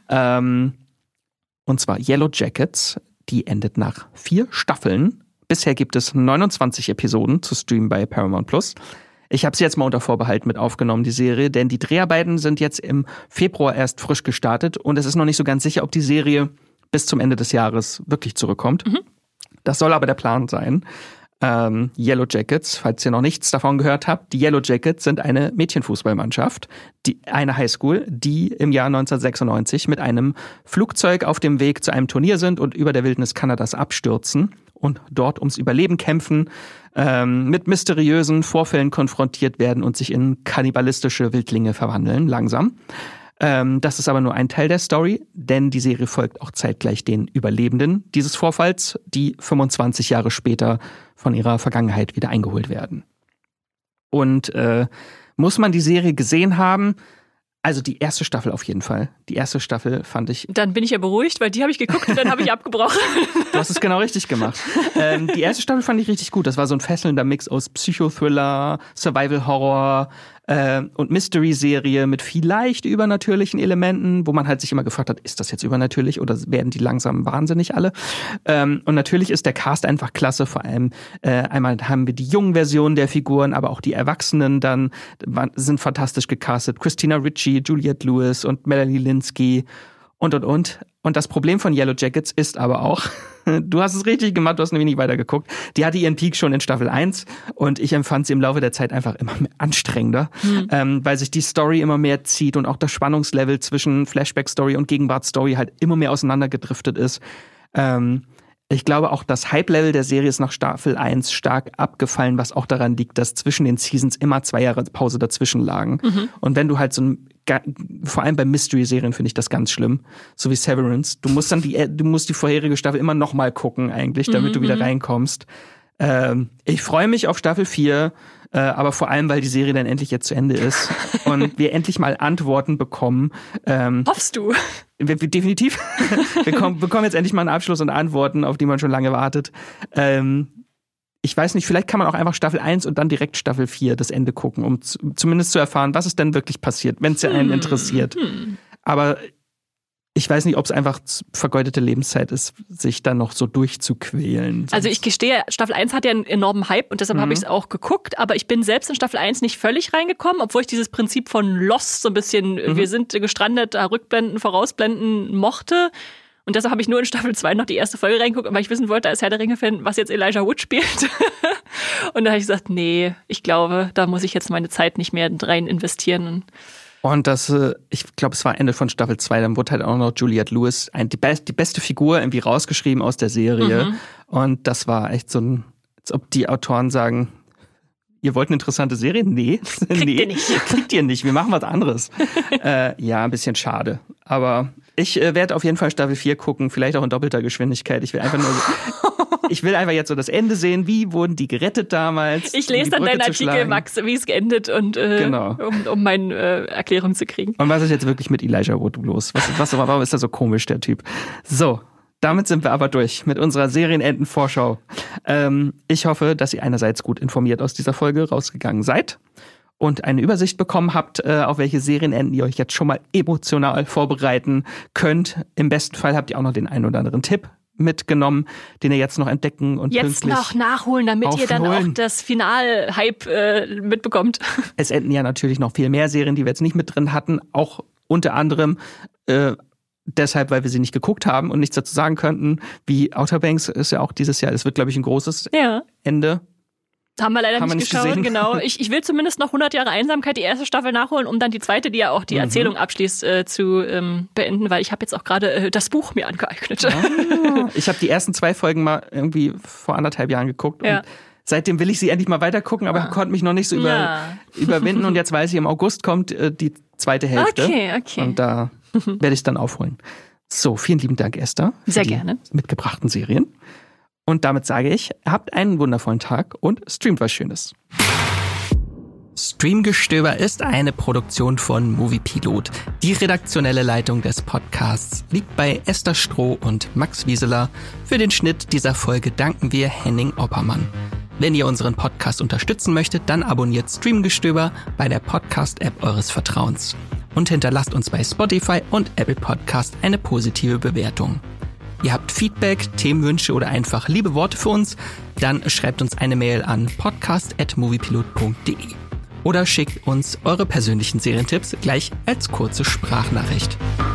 Und zwar Yellow Jackets. Die endet nach 4 Staffeln. Bisher gibt es 29 Episoden zu streamen bei Paramount+. Ich habe sie jetzt mal unter Vorbehalt mit aufgenommen, die Serie, denn die Dreharbeiten sind jetzt im Februar erst frisch gestartet und es ist noch nicht so ganz sicher, ob die Serie bis zum Ende des Jahres wirklich zurückkommt. Das soll aber der Plan sein. Yellow Jackets, falls ihr noch nichts davon gehört habt, die Yellow Jackets sind eine Mädchenfußballmannschaft, eine Highschool, die im Jahr 1996 mit einem Flugzeug auf dem Weg zu einem Turnier sind und über der Wildnis Kanadas abstürzen und dort ums Überleben kämpfen, mit mysteriösen Vorfällen konfrontiert werden und sich in kannibalistische Wildlinge verwandeln, langsam. Das ist aber nur ein Teil der Story, denn die Serie folgt auch zeitgleich den Überlebenden dieses Vorfalls, die 25 Jahre später von ihrer Vergangenheit wieder eingeholt werden. Und muss man die Serie gesehen haben? Also die erste Staffel auf jeden Fall. Die erste Staffel fand ich... Dann bin ich ja beruhigt, weil die habe ich geguckt und dann habe ich abgebrochen. Du hast es genau richtig gemacht. Die erste Staffel fand ich richtig gut. Das war so ein fesselnder Mix aus Psychothriller, Survival-Horror und Mystery-Serie mit vielleicht übernatürlichen Elementen, wo man halt sich immer gefragt hat, ist das jetzt übernatürlich oder werden die langsam wahnsinnig alle? Und natürlich ist der Cast einfach klasse. Vor allem einmal haben wir die jungen Versionen der Figuren, aber auch die Erwachsenen dann sind fantastisch gecastet. Christina Ricci, Juliette Lewis und Melanie Linsky und. Und das Problem von Yellow Jackets ist aber auch, du hast es richtig gemacht, du hast nämlich nicht weitergeguckt, die hatte ihren Peak schon in Staffel 1 und ich empfand sie im Laufe der Zeit einfach immer anstrengender, weil sich die Story immer mehr zieht und auch das Spannungslevel zwischen Flashback-Story und Gegenwartsstory halt immer mehr auseinandergedriftet ist. Ich glaube auch, das Hype-Level der Serie ist nach Staffel 1 stark abgefallen, was auch daran liegt, dass zwischen den Seasons immer 2 Jahre Pause dazwischen lagen. Und wenn du halt vor allem bei Mystery-Serien finde ich das ganz schlimm, so wie Severance, du musst die vorherige Staffel immer noch mal gucken eigentlich, damit du wieder reinkommst. Ich freue mich auf Staffel 4, aber vor allem, weil die Serie dann endlich jetzt zu Ende ist und wir endlich mal Antworten bekommen. Hoffst du? Definitiv. Wir bekommen jetzt endlich mal einen Abschluss und Antworten, auf die man schon lange wartet. Ich weiß nicht, vielleicht kann man auch einfach Staffel 1 und dann direkt Staffel 4 das Ende gucken, um zumindest zu erfahren, was ist denn wirklich passiert, wenn es ja einen interessiert. Aber ich weiß nicht, ob es einfach vergeudete Lebenszeit ist, sich dann noch so durchzuquälen. Also ich gestehe, Staffel 1 hat ja einen enormen Hype und deshalb habe ich es auch geguckt, aber ich bin selbst in Staffel 1 nicht völlig reingekommen, obwohl ich dieses Prinzip von Lost so ein bisschen, wir sind gestrandet, rückblenden, vorausblenden mochte. Und deshalb habe ich nur in Staffel 2 noch die erste Folge reingeguckt, weil ich wissen wollte, als Herr der Ringe-Fan, was jetzt Elijah Wood spielt. Und da habe ich gesagt, nee, ich glaube, da muss ich jetzt meine Zeit nicht mehr rein investieren. Und das, ich glaube, es war Ende von Staffel 2, dann wurde halt auch noch Juliette Lewis, die beste Figur irgendwie rausgeschrieben aus der Serie. Und das war echt so ein, als ob die Autoren sagen, ihr wollt eine interessante Serie? Nee. Kriegt ihr nicht, wir machen was anderes. Ja, ein bisschen schade. Aber ich werde auf jeden Fall Staffel 4 gucken, vielleicht auch in doppelter Geschwindigkeit. Ich will einfach jetzt so das Ende sehen. Wie wurden die gerettet damals? Ich lese dann deinen Artikel, Max, wie es geendet und genau. um meine Erklärung zu kriegen. Und was ist jetzt wirklich mit Elijah Wood los? Warum ist er so komisch, der Typ? So, damit sind wir aber durch mit unserer Serienenden-Vorschau. Ich hoffe, dass ihr einerseits gut informiert aus dieser Folge rausgegangen seid und eine Übersicht bekommen habt, auf welche Serienenden ihr euch jetzt schon mal emotional vorbereiten könnt. Im besten Fall habt ihr auch noch den einen oder anderen Tipp mitgenommen, den ihr jetzt noch entdecken und jetzt noch nachholen, damit ihr dann auch das Final-Hype mitbekommt. Es enden ja natürlich noch viel mehr Serien, die wir jetzt nicht mit drin hatten, auch unter anderem deshalb, weil wir sie nicht geguckt haben und nichts dazu sagen könnten, wie Outer Banks ist ja auch dieses Jahr, es wird, glaube ich, ein großes Ende. Haben wir leider nicht geschaut, gesehen. Genau. Ich will zumindest noch 100 Jahre Einsamkeit, die erste Staffel nachholen, um dann die zweite, die ja auch die Erzählung abschließt, zu beenden, weil ich habe jetzt auch gerade das Buch mir angeeignet. Ich habe die ersten 2 Folgen mal irgendwie vor 1,5 Jahren geguckt und seitdem will ich sie endlich mal weiter gucken, aber konnte mich noch nicht so überwinden und jetzt weiß ich, im August kommt die zweite Hälfte. Okay. Und da werde ich es dann aufholen. So, vielen lieben Dank, Esther. Sehr gerne. Mitgebrachten Serien. Und damit sage ich, habt einen wundervollen Tag und streamt was Schönes. Streamgestöber ist eine Produktion von Moviepilot. Die redaktionelle Leitung des Podcasts liegt bei Esther Stroh und Max Wieseler. Für den Schnitt dieser Folge danken wir Henning Oppermann. Wenn ihr unseren Podcast unterstützen möchtet, dann abonniert Streamgestöber bei der Podcast-App eures Vertrauens. Und hinterlasst uns bei Spotify und Apple Podcast eine positive Bewertung. Ihr habt Feedback, Themenwünsche oder einfach liebe Worte für uns, dann schreibt uns eine Mail an podcast@moviepilot.de oder schickt uns eure persönlichen Serientipps gleich als kurze Sprachnachricht.